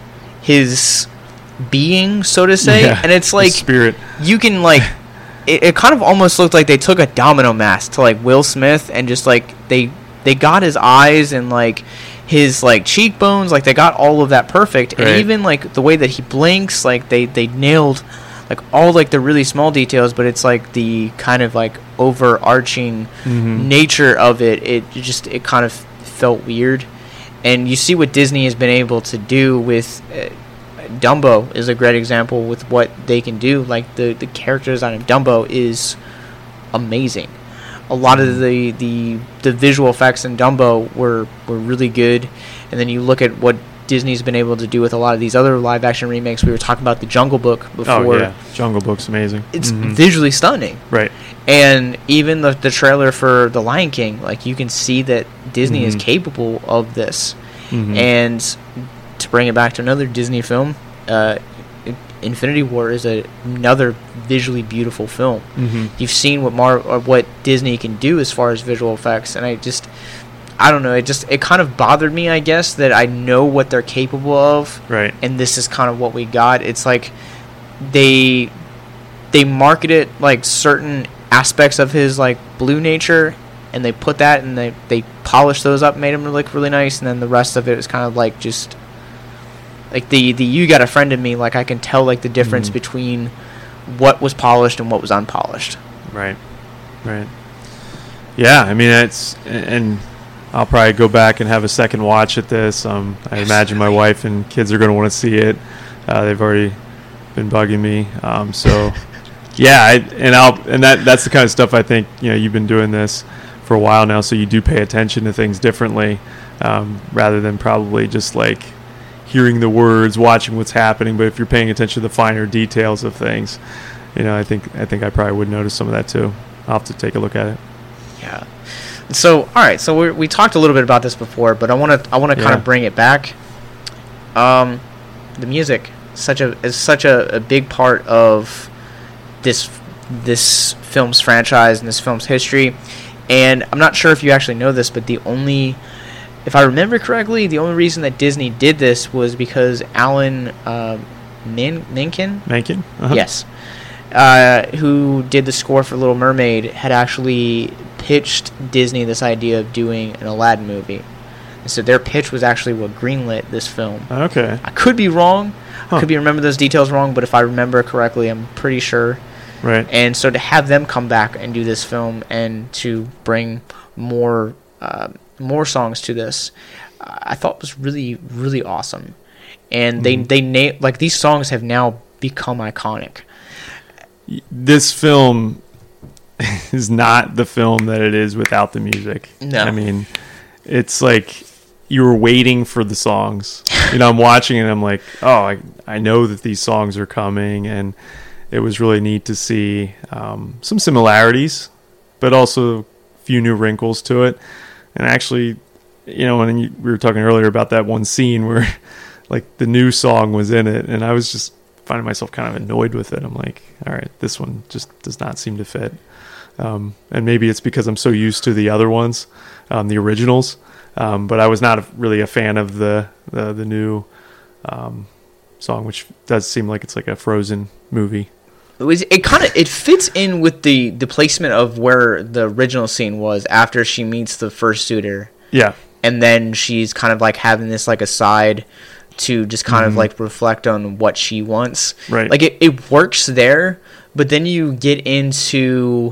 his being, so to say, yeah, and it's like spirit. You can like it, it kind of almost looked like they took a domino mask to like Will Smith and just like they they got his eyes and like his like cheekbones, like they got all of that perfect. Right. And even like the way that he blinks, like they they nailed like all like the really small details, but it's like the kind of like overarching mm-hmm. nature of it, it just it kind of felt weird. And you see what Disney has been able to do with uh, Dumbo is a great example with what they can do. Like the, the character design of Dumbo is amazing. A lot of the, the the visual effects in Dumbo were, were really good. And then you look at what Disney's been able to do with a lot of these other live action remakes. We were talking about the Jungle Book before. Oh yeah, Jungle Book's amazing. It's mm-hmm. visually stunning. Right. And even the the trailer for The Lion King, like you can see that Disney mm-hmm. is capable of this. Mm-hmm. And to bring it back to another Disney film, uh, Infinity War is a, another visually beautiful film. Mm-hmm. You've seen what Mar or what Disney can do as far as visual effects, and I just, I don't know, it just it kind of bothered me, I guess, that I know what they're capable of, right? And this is kind of what we got. It's like they they marketed like certain aspects of his like blue nature, and they put that and they they polished those up, made them look really nice, and then the rest of it was kind of like just. Like the, the you got a friend in me, like I can tell like the difference mm-hmm. between what was polished and what was unpolished. Right, right. Yeah, I mean it's, and I'll probably go back and have a second watch at this. Um, I imagine my wife and kids are going to want to see it. Uh, they've already been bugging me. Um, so yeah, I, and I'll and that that's the kind of stuff I think you know you've been doing this for a while now, so you do pay attention to things differently um, rather than probably just like. Hearing the words, watching what's happening, but if you're paying attention to the finer details of things, you know, I think I think I probably would notice some of that too. I'll have to take a look at it. Yeah. So, all right. So we we talked a little bit about this before, but I want to I want to kind Yeah. of bring it back. Um, the music such a is such a, a big part of this this film's franchise and this film's history. And I'm not sure if you actually know this, but the only, if I remember correctly, the only reason that Disney did this was because Alan uh, Min- Menken, Menken? Uh-huh. yes, uh, who did the score for Little Mermaid, had actually pitched Disney this idea of doing an Aladdin movie. And so their pitch was actually what greenlit this film. Okay. I could be wrong. Huh. I could be remember those details wrong, but if I remember correctly, I'm pretty sure. Right. And so to have them come back and do this film and to bring more uh, more songs to this, uh, I thought was really really awesome. And Mm-hmm. they they na- like these songs have now become iconic. This film is not the film that it is without the music. No. I mean, it's like you were waiting for the songs. You know, I'm watching it and I'm like, oh, I, I know that these songs are coming. And it was really neat to see um, some similarities, but also a few new wrinkles to it. And actually, you know, when you, we were talking earlier about that one scene where like the new song was in it, and I was just finding myself kind of annoyed with it. I'm like, all right, this one just does not seem to fit. Um, and maybe it's because I'm so used to the other ones, um, the originals. Um, but I was not a, really a fan of the the, the new um, song, which does seem like it's like a Frozen movie. It was it kind of it fits in with the the placement of where the original scene was after she meets the first suitor. Yeah. And then she's kind of like having this like aside to just kind Mm-hmm. of like reflect on what she wants. Right. Like it, it works there, but then you get into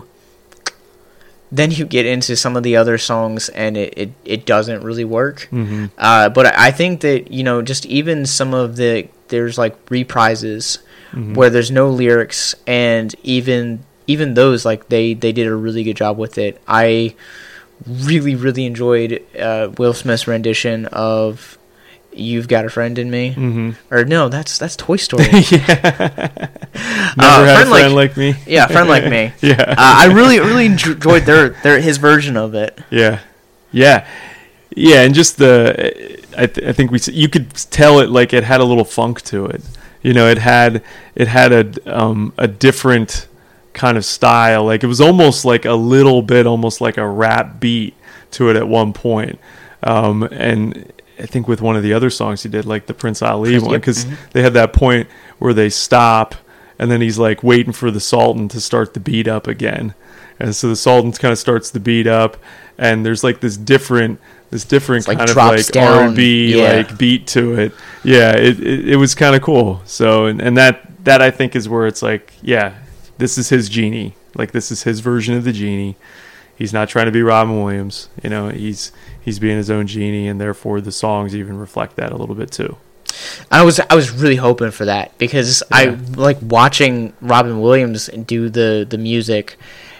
then you get into some of the other songs and it, it, it doesn't really work. Mm-hmm. Uh, but I I think that, you know, just even some of the there's like reprises Mm-hmm. where there's no lyrics, and even even those, like they, they did a really good job with it. I really really enjoyed uh, Will Smith's rendition of "You've Got a Friend in Me," Mm-hmm. or no, that's that's Toy Story. yeah. Never Uh, had Friend a Like- friend like, me. Yeah, Friend Like Me. Yeah. uh, I really really enjoyed their their his version of it. Yeah, yeah, yeah, and just the, I, th- I think we, s- you could tell it like it had a little funk to it. You know, it had it had a um, a different kind of style. Like it was almost like a little bit, almost like a rap beat to it at one point. Um, and I think with one of the other songs he did, like the Prince Ali Prince- one, yep. because Mhm. they had that point where they stop, and then he's like waiting for the Sultan to start the beat up again. And so the Sultan kind of starts the beat up, and there's like this different, this different It's like kind of drops like down, R and B yeah. like beat to it. Yeah, it it, it was kind of cool. So and, and that that I think is where it's like, yeah, this is his genie. Like this is his version of the genie. He's not trying to be Robin Williams. You know, he's he's being his own genie, and therefore the songs even reflect that a little bit too. I was I was really hoping for that because I Yeah. like watching Robin Williams do the, the music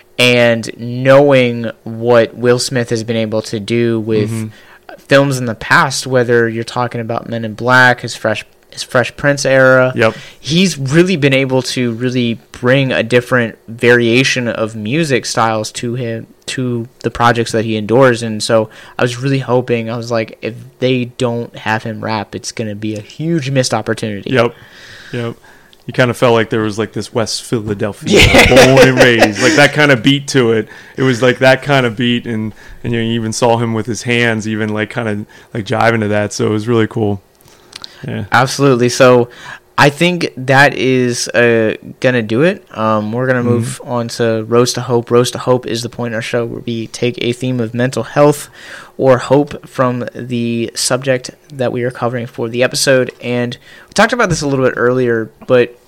and knowing what Will Smith has been able to do with Mhm. films in the past, whether you're talking about Men in Black, his Fresh his Fresh Prince era. Yep. He's really been able to really bring a different variation of music styles to him, to the projects that he endures. And so I was really hoping, I was like, if they don't have him rap, it's going to be a huge missed opportunity. Yep. Yep. You kind of felt like there was like this West Philadelphia, Yeah. born and raised, like that kind of beat to it. It was like that kind of beat, and and you, know, you even saw him with his hands, even like kind of like jiving to that. So it was really cool. Yeah. Absolutely. So I think that is uh, going to do it. Um, we're going to move on to Rose to Hope. Rose to Hope is the point in our show where we take a theme of mental health or hope from the subject that we are covering for the episode. And we talked about this a little bit earlier, but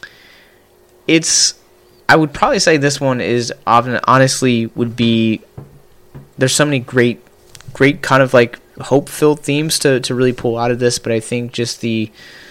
it's, I would probably say this one is often, honestly would be, there's so many great, great kind of like hope-filled themes to, to really pull out of this, but I think just the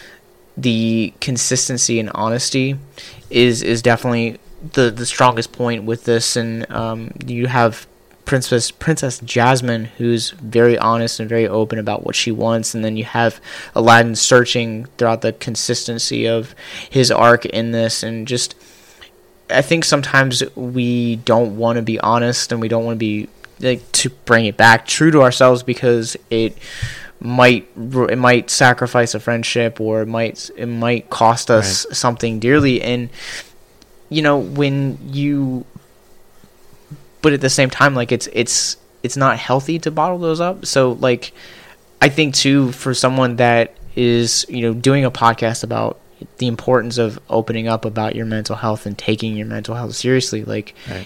the consistency and honesty is is definitely the the strongest point with this. And um, you have Princess Princess Jasmine, who's very honest and very open about what she wants, and then you have Aladdin searching throughout the consistency of his arc in this. And just, I think sometimes we don't want to be honest and we don't want to be like to bring it back true to ourselves, because it might it might sacrifice a friendship, or it might it might cost us right. something dearly. And you know, when you, but at the same time, like it's it's it's not healthy to bottle those up. So like, I think too, for someone that is, you know, doing a podcast about the importance of opening up about your mental health and taking your mental health seriously, like right.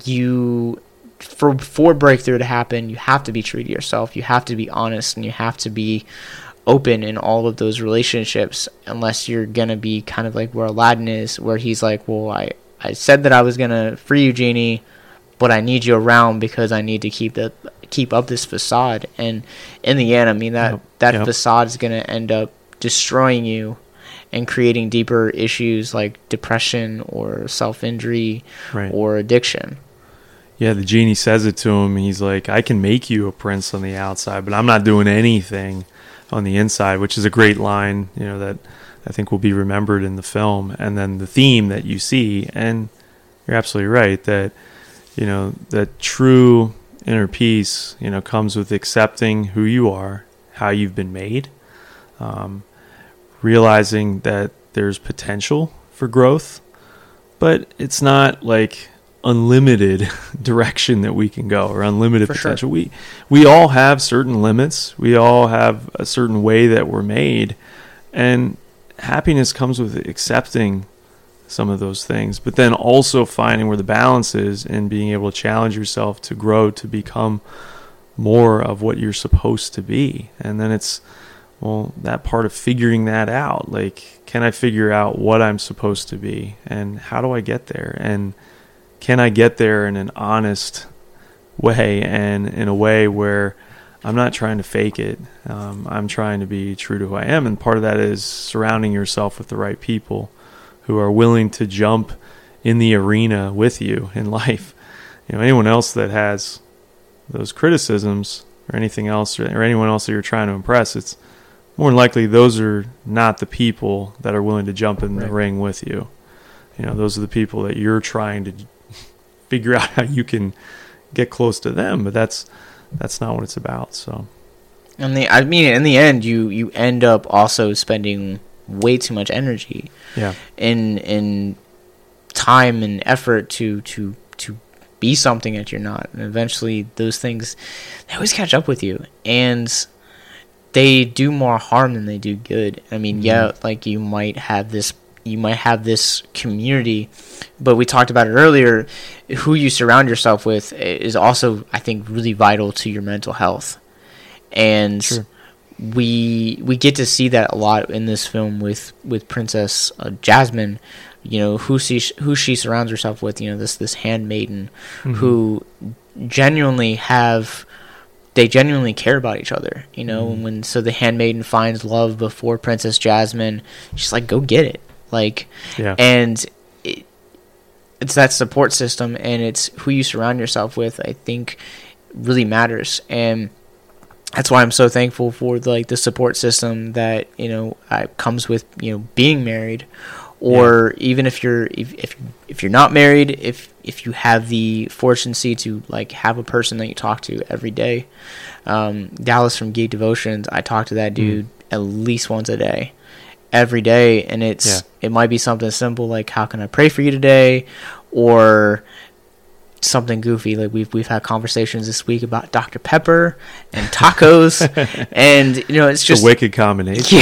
you, for for breakthrough to happen, you have to be true to yourself. You have to be honest, and you have to be open in all of those relationships, unless you're gonna be kind of like where Aladdin is, where he's like, well, I, I said that I was gonna free you, genie, but I need you around because I need to keep the keep up this facade. And in the end, I mean, that, yep. that yep. facade is gonna end up destroying you and creating deeper issues like depression or self-injury right. or addiction. Yeah, the genie says it to him. He's like, I can make you a prince on the outside, but I'm not doing anything on the inside, which is a great line, you know, that I think will be remembered in the film. And then the theme that you see, and you're absolutely right, that, you know, that true inner peace, you know, comes with accepting who you are, how you've been made, um, realizing that there's potential for growth, but it's not like unlimited direction that we can go, or unlimited For potential. Sure. We we all have certain limits. We all have a certain way that we're made, and happiness comes with accepting some of those things, but then also finding where the balance is and being able to challenge yourself to grow, to become more of what you're supposed to be. And then it's, well, that part of figuring that out, like, can I figure out what I'm supposed to be, and how do I get there, and can I get there in an honest way, and in a way where I'm not trying to fake it. Um, I'm trying to be true to who I am, and part of that is surrounding yourself with the right people who are willing to jump in the arena with you in life. You know, anyone else that has those criticisms or anything else, or anyone else that you're trying to impress, it's more than likely those are not the people that are willing to jump in right. the ring with you. You know, those are the people that you're trying to figure out how you can get close to them, but that's that's not what it's about. So, and the I mean, in the end, you you end up also spending way too much energy, yeah, in in time and effort to to to be something that you're not, and eventually those things, they always catch up with you, and they do more harm than they do good. I mean, mm-hmm. yeah, like you might have this. You might have this community, but we talked about it earlier. Who you surround yourself with is also, I think, really vital to your mental health. And sure. we we get to see that a lot in this film with with Princess uh, Jasmine. You know, who she who she surrounds herself with. You know, this this handmaiden mm-hmm. who genuinely have. They genuinely care about each other. You know, mm-hmm. when so the handmaiden finds love before Princess Jasmine, she's like, go get it. Like, yeah. and it, it's that support system, and it's who you surround yourself with, I think, really matters. And that's why I'm so thankful for like the support system that, you know, uh, comes with, you know, being married, or yeah. even if you're if, if if you're not married, if if you have the fortune to like have a person that you talk to every day. Um, Dallas from Geek Devotions, I talk to that dude mm. at least once a day. Every day, and it's yeah. it might be something simple like, how can I pray for you today, or something goofy like we've we've had conversations this week about Doctor Pepper and tacos, and you know, it's just a wicked combination.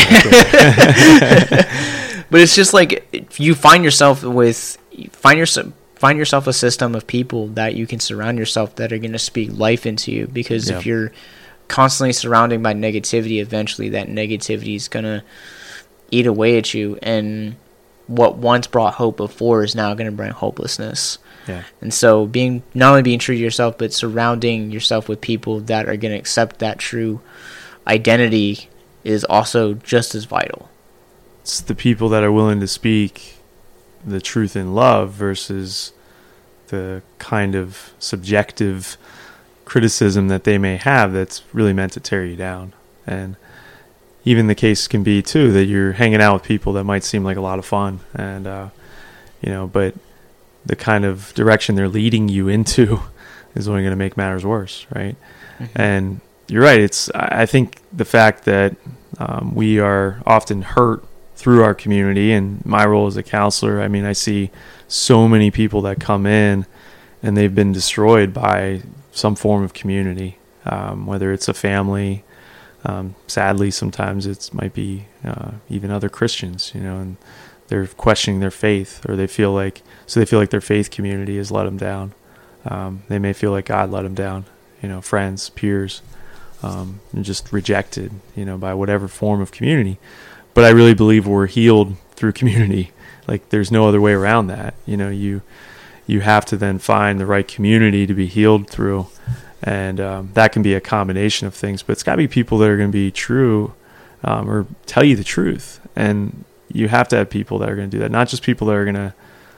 Yeah. But it's just like, if you find yourself with find yourself find yourself a system of people that you can surround yourself that are going to speak life into you, because yeah. if you're constantly surrounded by negativity, eventually that negativity is going to eat away at you, and what once brought hope before is now going to bring hopelessness. Yeah. And so being not only being true to yourself, but surrounding yourself with people that are going to accept that true identity is also just as vital. It's the people that are willing to speak the truth in love versus the kind of subjective criticism that they may have that's really meant to tear you down. And even the case can be, too, that you're hanging out with people that might seem like a lot of fun, and, uh, you know, but the kind of direction they're leading you into is only going to make matters worse, right? Mm-hmm. And you're right. It's I think the fact that um, we are often hurt through our community, and my role as a counselor, I mean, I see so many people that come in and they've been destroyed by some form of community, um, whether it's a family. Um, sadly, sometimes it might be uh, even other Christians, you know, and they're questioning their faith, or they feel like, so they feel like their faith community has let them down. Um, they may feel like God let them down, you know, friends, peers, um, and just rejected, you know, by whatever form of community. But I really believe we're healed through community. Like there's no other way around that. You know, you you have to then find the right community to be healed through. And um, that can be a combination of things, but it's got to be people that are going to be true um, or tell you the truth. And you have to have people that are going to do that, not just people that are going to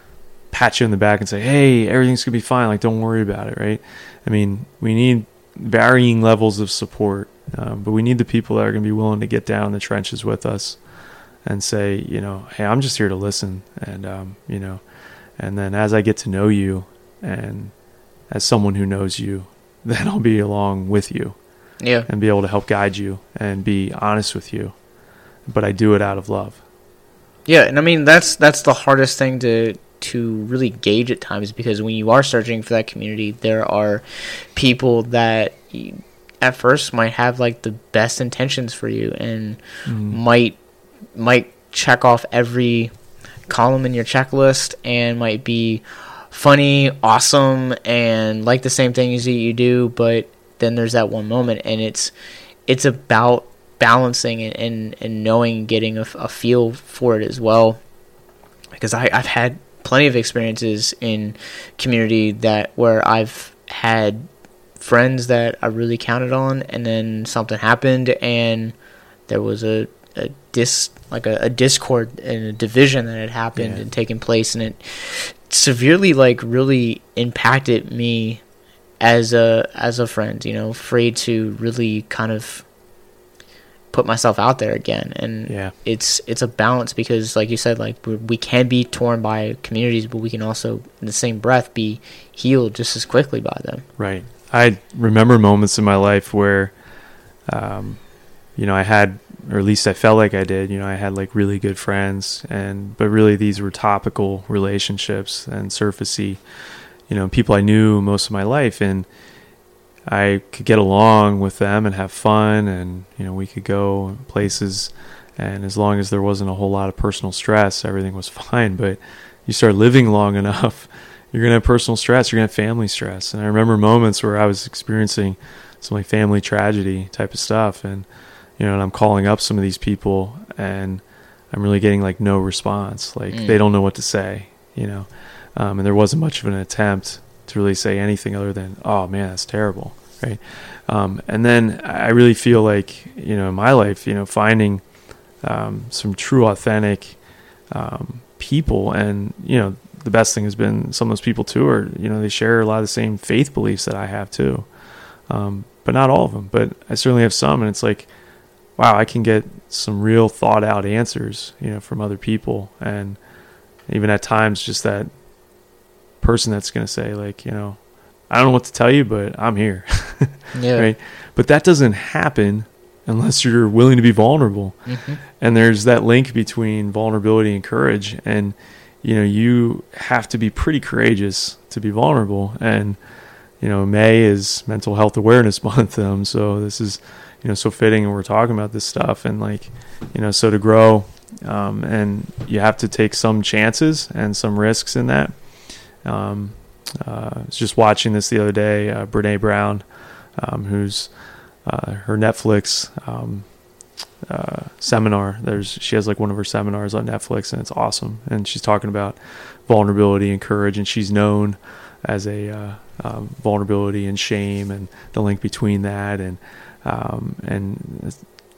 pat you in the back and say, hey, everything's going to be fine. Like, don't worry about it, right? I mean, we need varying levels of support, um, but we need the people that are going to be willing to get down in the trenches with us and say, you know, hey, I'm just here to listen. And, um, you know, and then as I get to know you and as someone who knows you, then I'll be along with you. Yeah. And be able to help guide you and be honest with you. But I do it out of love. Yeah. And I mean, that's, that's the hardest thing to, to really gauge at times, because when you are searching for that community, there are people that you, at first might have like the best intentions for you and mm. might, might check off every column in your checklist and might be funny, awesome, and like the same things that you do, but then there's that one moment, and it's it's about balancing and and, and knowing, getting a, a feel for it as well. Because I, I've had plenty of experiences in community that where I've had friends that I really counted on, and then something happened, and there was a a dis like a, a discord and a division that had happened yeah. and taken place, and it severely like really impacted me as a as a friend, you know, afraid to really kind of put myself out there again. And yeah. it's it's a balance, because like you said, like we we can be torn by communities, but we can also in the same breath be healed just as quickly by them. Right. I remember moments in my life where um you know I had, or at least I felt like I did, you know, I had like really good friends, and but really these were topical relationships and surfacey, you know, people I knew most of my life, and I could get along with them and have fun, and you know, we could go places, and as long as there wasn't a whole lot of personal stress, everything was fine. But you start living long enough, you're gonna have personal stress, you're gonna have family stress. And I remember moments where I was experiencing some like family tragedy type of stuff, and you know, and I'm calling up some of these people, and I'm really getting like no response. Like mm. they don't know what to say, you know. Um, and there wasn't much of an attempt to really say anything other than, "Oh man, that's terrible," right? Um, and then I really feel like, you know, in my life, you know, finding um, some true, authentic um, people, and you know, the best thing has been some of those people too are, you know, they share a lot of the same faith beliefs that I have too, um, but not all of them. But I certainly have some, and it's like, wow, I can get some real thought out answers, you know, from other people. And even at times just that person that's going to say like, you know, I don't know what to tell you, but I'm here. Yeah. Right. But that doesn't happen unless you're willing to be vulnerable. Mm-hmm. And there's that link between vulnerability and courage. And, you know, you have to be pretty courageous to be vulnerable. And, you know, May is Mental Health Awareness Month. Um, so this is, you know, so fitting, and we're talking about this stuff, and like, you know, so to grow, um, and you have to take some chances and some risks in that. Um, uh, I was just watching this the other day, uh, Brene Brown, um, who's, uh, her Netflix, um, uh, seminar. There's, she has like one of her seminars on Netflix, and it's awesome. And she's talking about vulnerability and courage, and she's known as a, uh, um, vulnerability and shame, and the link between that. And, Um, and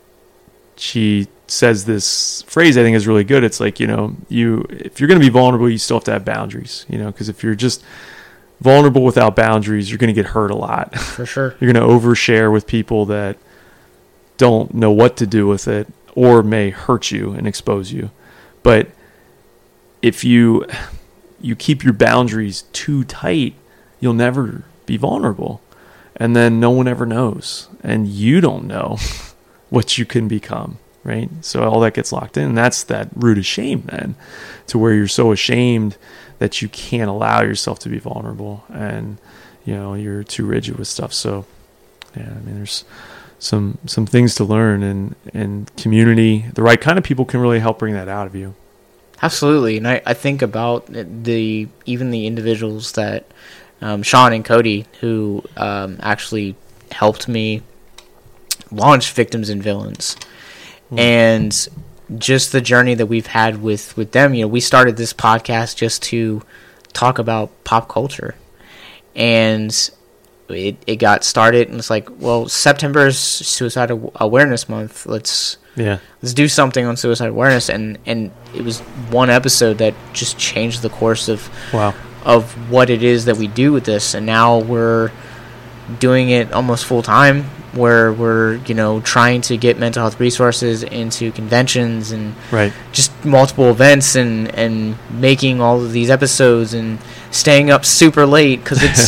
she says this phrase I think is really good. It's like, you know, you, if you're going to be vulnerable, you still have to have boundaries, you know, because if you're just vulnerable without boundaries, you're going to get hurt a lot. For sure. You're going to overshare with people that don't know what to do with it, or may hurt you and expose you. But if you, you keep your boundaries too tight, you'll never be vulnerable. And then no one ever knows. And you don't know what you can become, right? So all that gets locked in. And that's that root of shame then, to where you're so ashamed that you can't allow yourself to be vulnerable. And, you know, you're too rigid with stuff. So, yeah, I mean, there's some some things to learn. And, and community, the right kind of people can really help bring that out of you. Absolutely. And I, I think about the even the individuals that um, Sean and Cody, who um, actually helped me launch Victims and Villains. Mm. And just the journey that we've had with, with them. You know, we started this podcast just to talk about pop culture. And it it got started, and it's like, well, September is Suicide Awareness Month. Let's yeah let's do something on suicide awareness. And, and it was one episode that just changed the course of wow. of what it is that we do with this. And now we're doing it almost full time, where we're, you know, trying to get mental health resources into conventions and right. just multiple events, and, and making all of these episodes and staying up super late because it's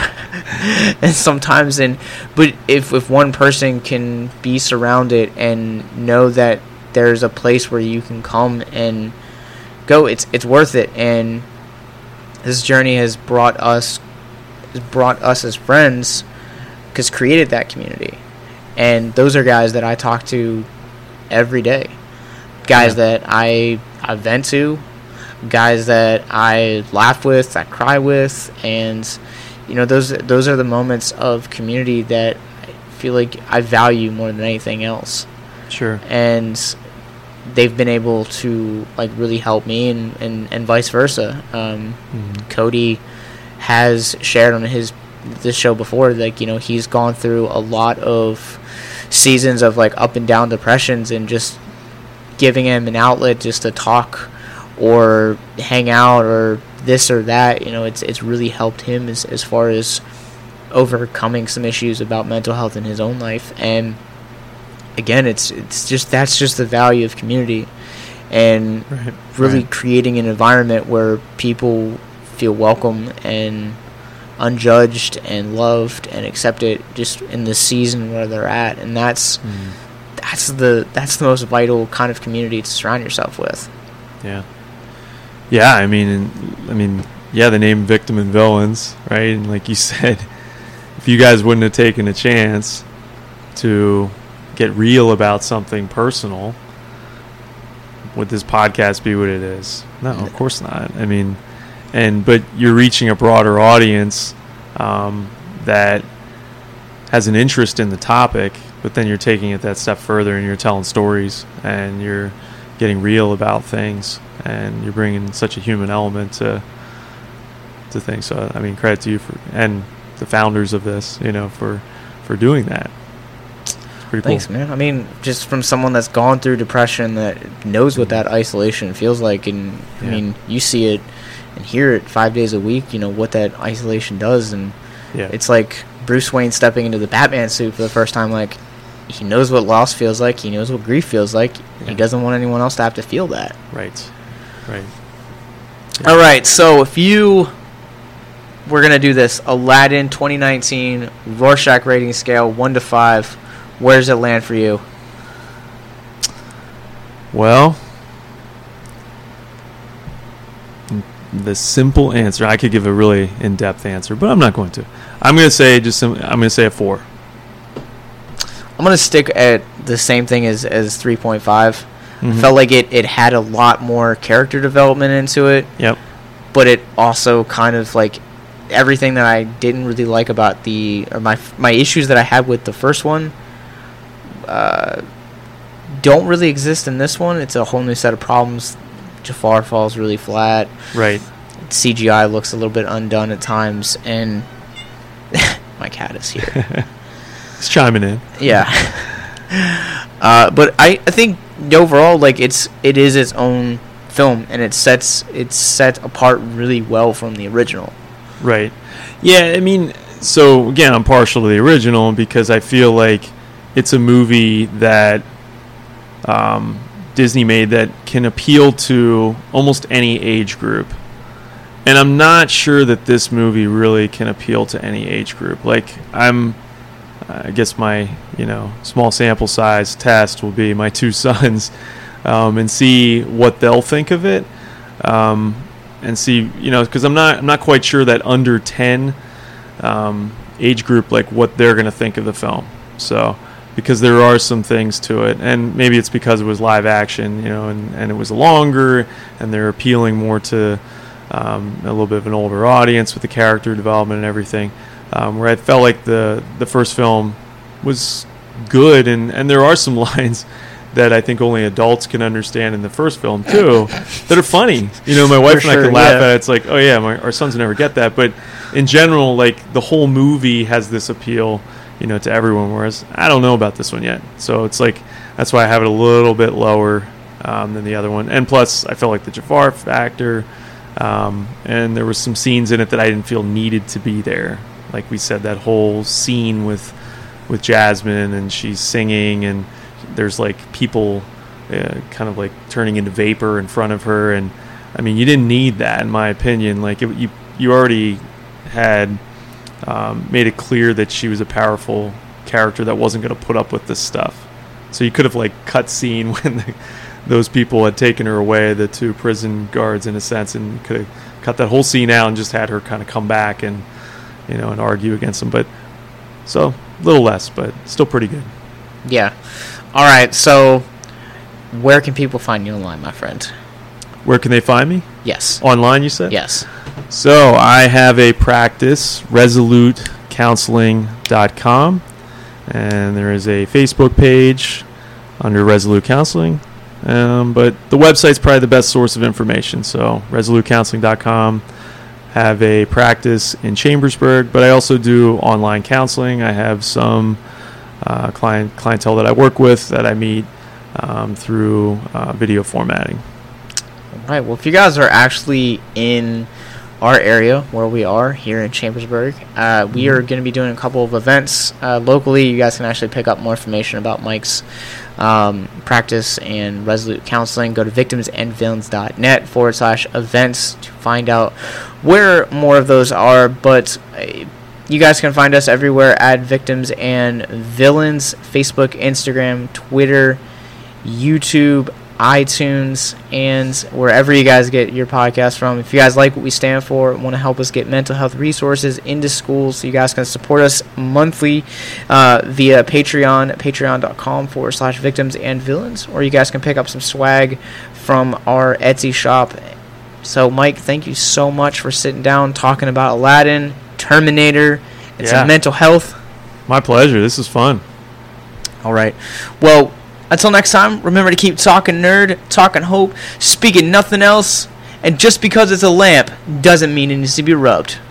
and sometimes and but if if one person can be surrounded and know that there's a place where you can come and go, it's it's worth it. And this journey has brought us has brought us as friends, because created that community. And those are guys that I talk to every day, guys yeah. that I I vent to, guys that I laugh with, I cry with. And you know, those those are the moments of community that I feel like I value more than anything else. Sure. And they've been able to like really help me, and, and, and vice versa. Um, mm-hmm. Cody has shared on his this show before, like, you know, he's gone through a lot of seasons of like up and down depressions, and just giving him an outlet just to talk or hang out or this or that, you know, it's it's really helped him as, as far as overcoming some issues about mental health in his own life. And again, it's it's just that's just the value of community, and right. really right. creating an environment where people feel welcome and unjudged and loved and accepted just in the season where they're at. And that's mm. that's the that's the most vital kind of community to surround yourself with. Yeah. Yeah, I mean, and, I mean, yeah, the name Victim and Villains, right? And like you said, if you guys wouldn't have taken a chance to get real about something personal, would this podcast be what it is? No, of course not. I mean, and but you're reaching a broader audience um, that has an interest in the topic, but then you're taking it that step further, and you're telling stories, and you're getting real about things, and you're bringing such a human element to to things. So, I mean, credit to you for, and the founders of this, you know, for for doing that. Pretty Thanks, cool. man. I mean, just from someone that's gone through depression, that knows what that isolation feels like, and yeah. I mean, you see it and hear it five days a week, you know, what that isolation does. And yeah. it's like Bruce Wayne stepping into the Batman suit for the first time. Like, he knows what loss feels like. He knows what grief feels like. Yeah. He doesn't want anyone else to have to feel that. Right. Right. Yeah. All right. So if you we're going to do this, Aladdin twenty nineteen Rorschach rating scale, one to five. Where does it land for you? Well, the simple answer, I could give a really in-depth answer, but I'm not going to. I'm going to say just some, I'm going to say a four. I'm going to stick at the same thing as, as three point five. Mm-hmm. I felt like it, it had a lot more character development into it. Yep. But it also kind of like everything that I didn't really like about the, or my my issues that I had with the first one, uh, don't really exist in this one. It's a whole new set of problems. Jafar falls really flat. Right. C G I looks a little bit undone at times, and my cat is here. He's chiming in. Yeah. uh, but I, I think overall, like, it's it is its own film, and it sets it's set apart really well from the original. Right. Yeah, I mean, so again, I'm partial to the original because I feel like it's a movie that um, Disney made that can appeal to almost any age group. and I'm not sure that this movie really can appeal to any age group. Like, I'm, I guess my, you know, small sample size test will be my two sons, um, and see what they'll think of it, um, and see, you know, because I'm not, I'm not quite sure that under ten um, age group, like what they're going to think of the film. So, because there are some things to it, and maybe it's because it was live action, you know, and, and it was longer, and they're appealing more to um, a little bit of an older audience with the character development and everything. Um, where I felt like the the first film was good, and, and there are some lines that I think only adults can understand in the first film too, that are funny. You know, my wife For and sure, I can laugh yeah. at it. It's like, oh yeah, my, our sons never get that. But in general, like the whole movie has this appeal, you know, to everyone. Whereas I don't know about this one yet, so it's like that's why I have it a little bit lower um, than the other one. And plus, I felt like the Jafar factor, um, and there was some scenes in it that I didn't feel needed to be there. Like we said, that whole scene with with Jasmine, and she's singing, and there's like people uh, kind of like turning into vapor in front of her, and I mean, you didn't need that, in my opinion. Like it, you, you already had um, made it clear that she was a powerful character that wasn't going to put up with this stuff. So you could have like cut scene when the, those people had taken her away, the two prison guards, in a sense, and you could have cut that whole scene out and just had her kind of come back and, you know, and argue against them. But so a little less, but still pretty good. Yeah. All right. So, where can people find you online, my friend? Where can they find me? Yes. Online, you said? Yes. So I have a practice, resolute counseling dot com, and there is a Facebook page under Resolute Counseling. Um, but the website's probably the best source of information. So resolute counseling dot com. Have a practice in Chambersburg, but I also do online counseling. I have some uh, client clientele that I work with that I meet um, through uh, video formatting. All right. Well, if you guys are actually in our area where we are here in Chambersburg, uh, we are going to be doing a couple of events uh, locally. You guys can actually pick up more information about Mike's um, practice and Resolute Counseling. Go to victims and villains dot net forward slash events to find out where more of those are. But uh, you guys can find us everywhere at Victims and Villains: Facebook, Instagram, Twitter, YouTube, iTunes, and wherever you guys get your podcast from. If you guys like what we stand for, want to help us get mental health resources into schools, so you guys can support us monthly uh, via Patreon, patreon.com forward slash victims and villains, or you guys can pick up some swag from our Etsy shop. So, Mike, thank you so much for sitting down, talking about Aladdin, Terminator, and Yeah. some mental health. My pleasure. This is fun. All right. Well, until next time, remember to keep talking nerd, talking hope, speaking nothing else, and just because it's a lamp doesn't mean it needs to be rubbed.